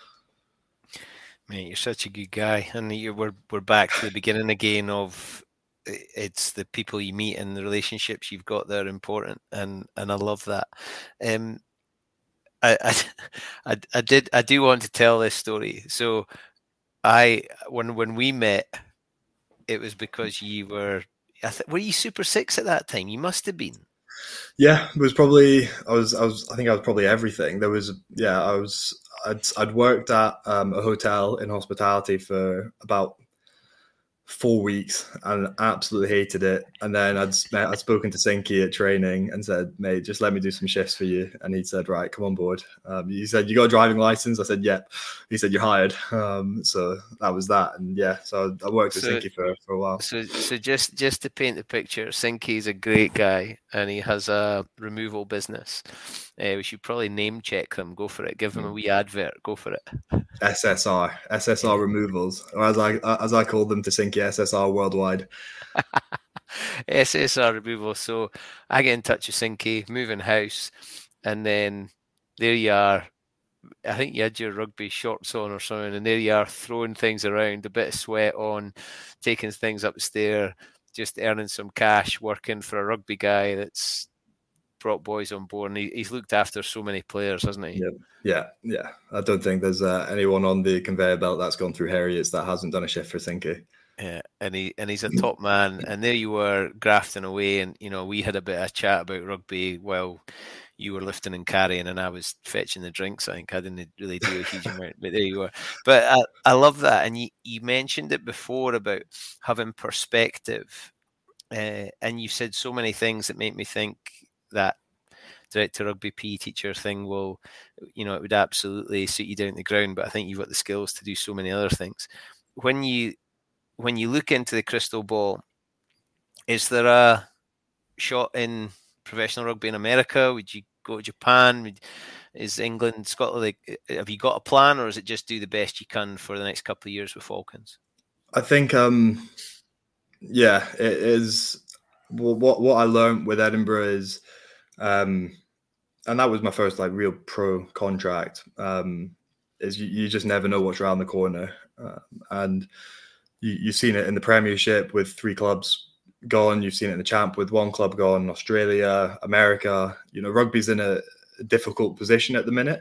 Man, you're such a good guy, and you we're we're back to the beginning again of it's the people you meet and the relationships you've got that are important, and and I love that. Um, I I I did I do want to tell this story. So, I when when we met, it was because you were I th- were you Super Six at that time? You must have been. Yeah, it was probably I was I was I think I was probably everything. There was yeah I was I'd I'd worked at um, a hotel in hospitality for about four weeks and absolutely hated it. And then I'd I'd spoken to Sinky at training and said, mate, just let me do some shifts for you. And he said, right, come on board. Um, he said, you got a driving license? I said, yep. He said, you're hired. Um, so that was that. And yeah, so I worked with so, Sinky for, for a while. So so just, just to paint the picture, Sinky's a great guy and he has a removal business. Uh, we should probably name check them. Go for it. Give them a wee advert. Go for it. S S R, S S R removals, or as I as I call them to Sinky, S S R worldwide. S S R removal. So I get in touch with Sinky, moving house, and then there you are. I think you had your rugby shorts on or something, and there you are throwing things around, a bit of sweat on, taking things upstairs, just earning some cash, working for a rugby guy that's brought boys on board, and he, he's looked after so many players, hasn't he? Yeah, yeah, yeah. I don't think there's uh, anyone on the conveyor belt that's gone through Harriets that hasn't done a shift for Sinky. Yeah, and he and he's a top man. And there you were grafting away, and you know we had a bit of a chat about rugby while you were lifting and carrying, and I was fetching the drinks. I think I didn't really do a huge amount, but there you were. But I, I love that, and you you mentioned it before about having perspective, uh, and you said so many things that make me think that director rugby P E teacher thing will, you know, it would absolutely suit you down to the ground, but I think you've got the skills to do so many other things. When you when you look into the crystal ball, is there a shot in professional rugby in America? Would you go to Japan? Would, is England, Scotland, like, have you got a plan, or is it just do the best you can for the next couple of years with Falcons? I think, um, yeah, it is. Well, what what I learned with Edinburgh is, um, and that was my first like real pro contract. Um, is you, you just never know what's around the corner, uh, and you, you've seen it in the Premiership with three clubs gone. You've seen it in the Champ with one club gone. Australia, America. You know, rugby's in a, a difficult position at the minute.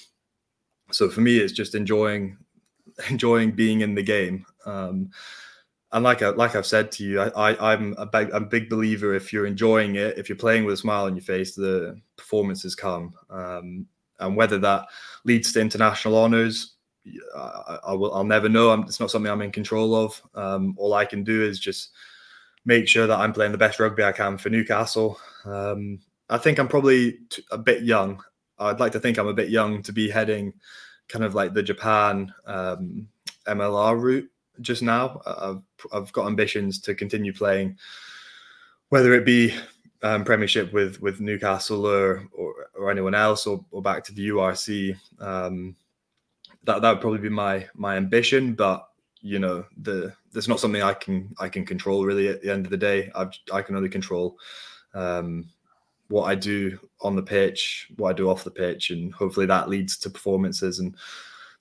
So for me, it's just enjoying enjoying being in the game. Um, And like I, like I've said to you, I, I, I'm a big, I'm a big believer. If you're enjoying it, if you're playing with a smile on your face, the performances come. Um, and whether that leads to international honours, I, I will. I'll never know. I'm, it's not something I'm in control of. Um, all I can do is just make sure that I'm playing the best rugby I can for Newcastle. Um, I think I'm probably t- a bit young. I'd like to think I'm a bit young to be heading kind of like the Japan um, M L R route. Just now, I've I've got ambitions to continue playing, whether it be um, Premiership with with Newcastle or or, or anyone else, or, or back to the U R C. Um, that that would probably be my my ambition, but you know, the there's not something I can I can control really. At the end of the day, I've, I can only control um, what I do on the pitch, what I do off the pitch, and hopefully that leads to performances and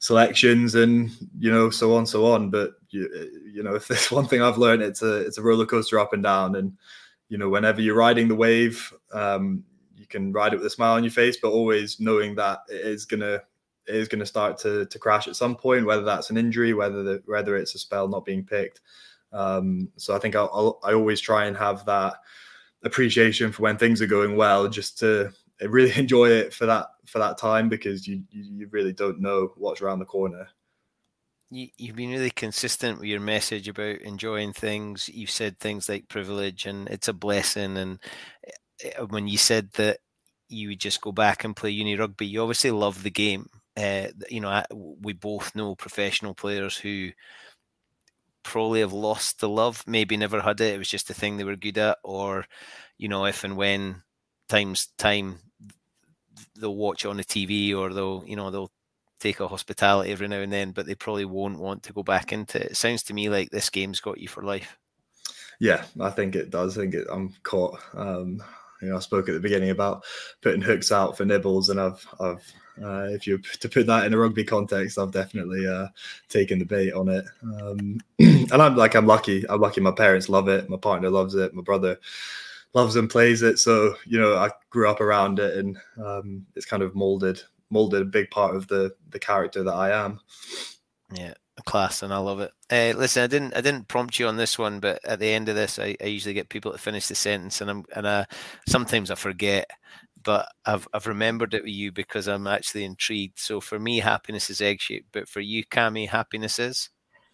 selections and, you know, so on, so on. But, you, you know, if there's one thing I've learned, it's a, it's a roller coaster up and down. And, you know, whenever you're riding the wave, um, you can ride it with a smile on your face, but always knowing that it is going to, it is going to start to to crash at some point, whether that's an injury, whether the, whether it's a spell not being picked. Um, so I think I'll, I'll, I always try and have that appreciation for when things are going well, just to really enjoy it for that for that time, because you you really don't know what's around the corner. You, you've been really consistent with your message about enjoying things. You've said things like privilege and it's a blessing. And when you said that you would just go back and play uni rugby, you obviously love the game. Uh, you know, I, we both know professional players who probably have lost the love, maybe never had it. It was just a thing they were good at, or, you know, if and when time's time, they'll watch it on the T V, or they'll, you know, they'll take a hospitality every now and then, but they probably won't want to go back into it. It sounds to me like this game's got you for life. Yeah, I think it does. I think it, I'm caught. Um, you know, I spoke at the beginning about putting hooks out for nibbles, and I've, I've, uh, if you to put that in a rugby context, I've definitely uh, taken the bait on it. Um, and I'm like, I'm lucky. I'm lucky. My parents love it. My partner loves it. My brother loves and plays it. So, you know, I grew up around it, and um, it's kind of molded, molded a big part of the the character that I am. Yeah. Class, and I love it. Uh, listen, I didn't, I didn't prompt you on this one, but at the end of this, I, I usually get people to finish the sentence, and I'm, and I, sometimes I forget, but I've, I've remembered it with you because I'm actually intrigued. So for me, happiness is egg shaped, but for you, Cammy, happiness is.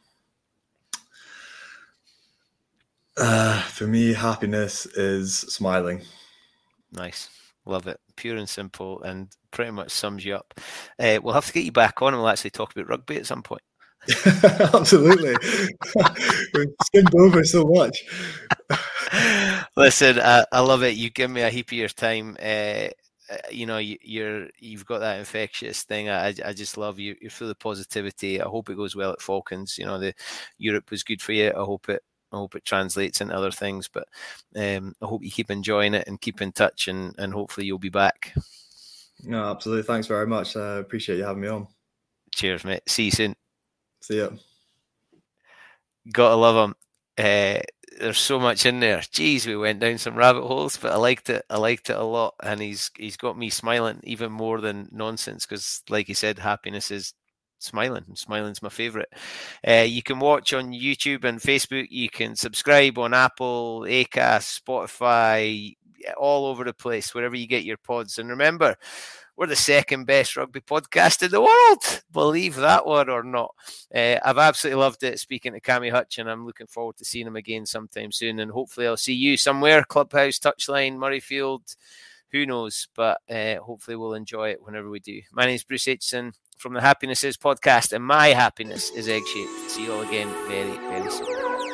Uh, for me, happiness is smiling. Nice. Love it. Pure and simple, and pretty much sums you up. Uh, we'll have to get you back on, and we'll actually talk about rugby at some point. Absolutely. We've skimmed over so much. Listen, I, I love it. You give me a heap of your time. Uh, you know, you, you're you've got that infectious thing. I I just love you. You're full of positivity. I hope it goes well at Falcons. You know, the Europe was good for you. I hope it. I hope it translates into other things. But um, I hope you keep enjoying it and keep in touch, and and hopefully you'll be back. No, absolutely. Thanks very much. I uh, appreciate you having me on. Cheers, mate. See you soon. See ya. Gotta love him. Uh, there's so much in there. Jeez, we went down some rabbit holes, but I liked it. I liked it a lot, and he's he's got me smiling even more than nonsense, because, like he said, happiness is smiling. Smiling's my favorite. Uh, you can watch on YouTube and Facebook. You can subscribe on Apple, Acast, Spotify, all over the place, wherever you get your pods. And remember, we're the second best rugby podcast in the world. Believe that one or not. Uh, I've absolutely loved it speaking to Cammy Hutch, and I'm looking forward to seeing him again sometime soon. And hopefully I'll see you somewhere, Clubhouse, Touchline, Murrayfield, who knows. But uh, hopefully we'll enjoy it whenever we do. My name is Bruce Aitchison from the Happiness Is podcast, and my happiness is egg-shaped. See you all again very, very soon.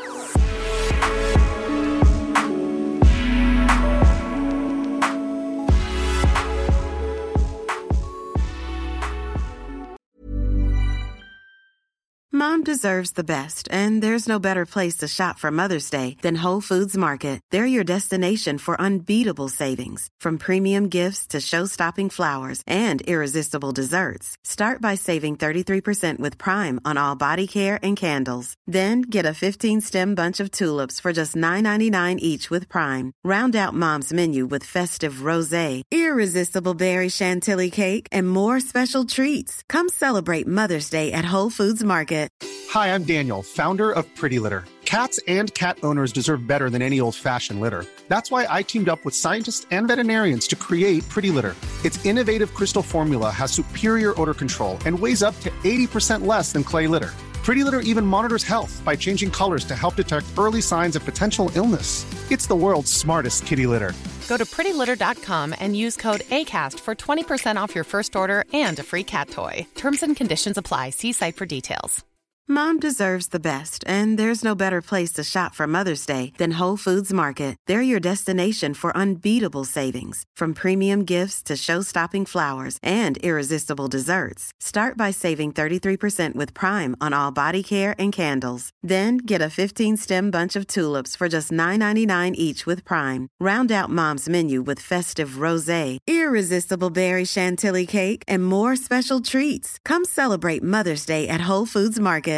Mom deserves the best, and there's no better place to shop for Mother's Day than Whole Foods Market. They're your destination for unbeatable savings, from premium gifts to show-stopping flowers and irresistible desserts. Start by saving thirty-three percent with Prime on all body care and candles. Then get a fifteen-stem bunch of tulips for just nine ninety-nine each with Prime. Round out Mom's menu with festive rosé, irresistible berry chantilly cake, and more special treats. Come celebrate Mother's Day at Whole Foods Market. Hi, I'm Daniel, founder of Pretty Litter. Cats and cat owners deserve better than any old-fashioned litter. That's why I teamed up with scientists and veterinarians to create Pretty Litter. Its innovative crystal formula has superior odor control and weighs up to eighty percent less than clay litter. Pretty Litter even monitors health by changing colors to help detect early signs of potential illness. It's the world's smartest kitty litter. Go to pretty litter dot com and use code ACAST for twenty percent off your first order and a free cat toy. Terms and conditions apply. See site for details. Mom deserves the best, and there's no better place to shop for Mother's Day than Whole Foods Market. They're your destination for unbeatable savings, from premium gifts to show-stopping flowers and irresistible desserts. Start by saving thirty-three percent with Prime on all body care and candles. Then get a fifteen-stem bunch of tulips for just nine ninety-nine each with Prime. Round out Mom's menu with festive rosé, irresistible berry chantilly cake, and more special treats. Come celebrate Mother's Day at Whole Foods Market.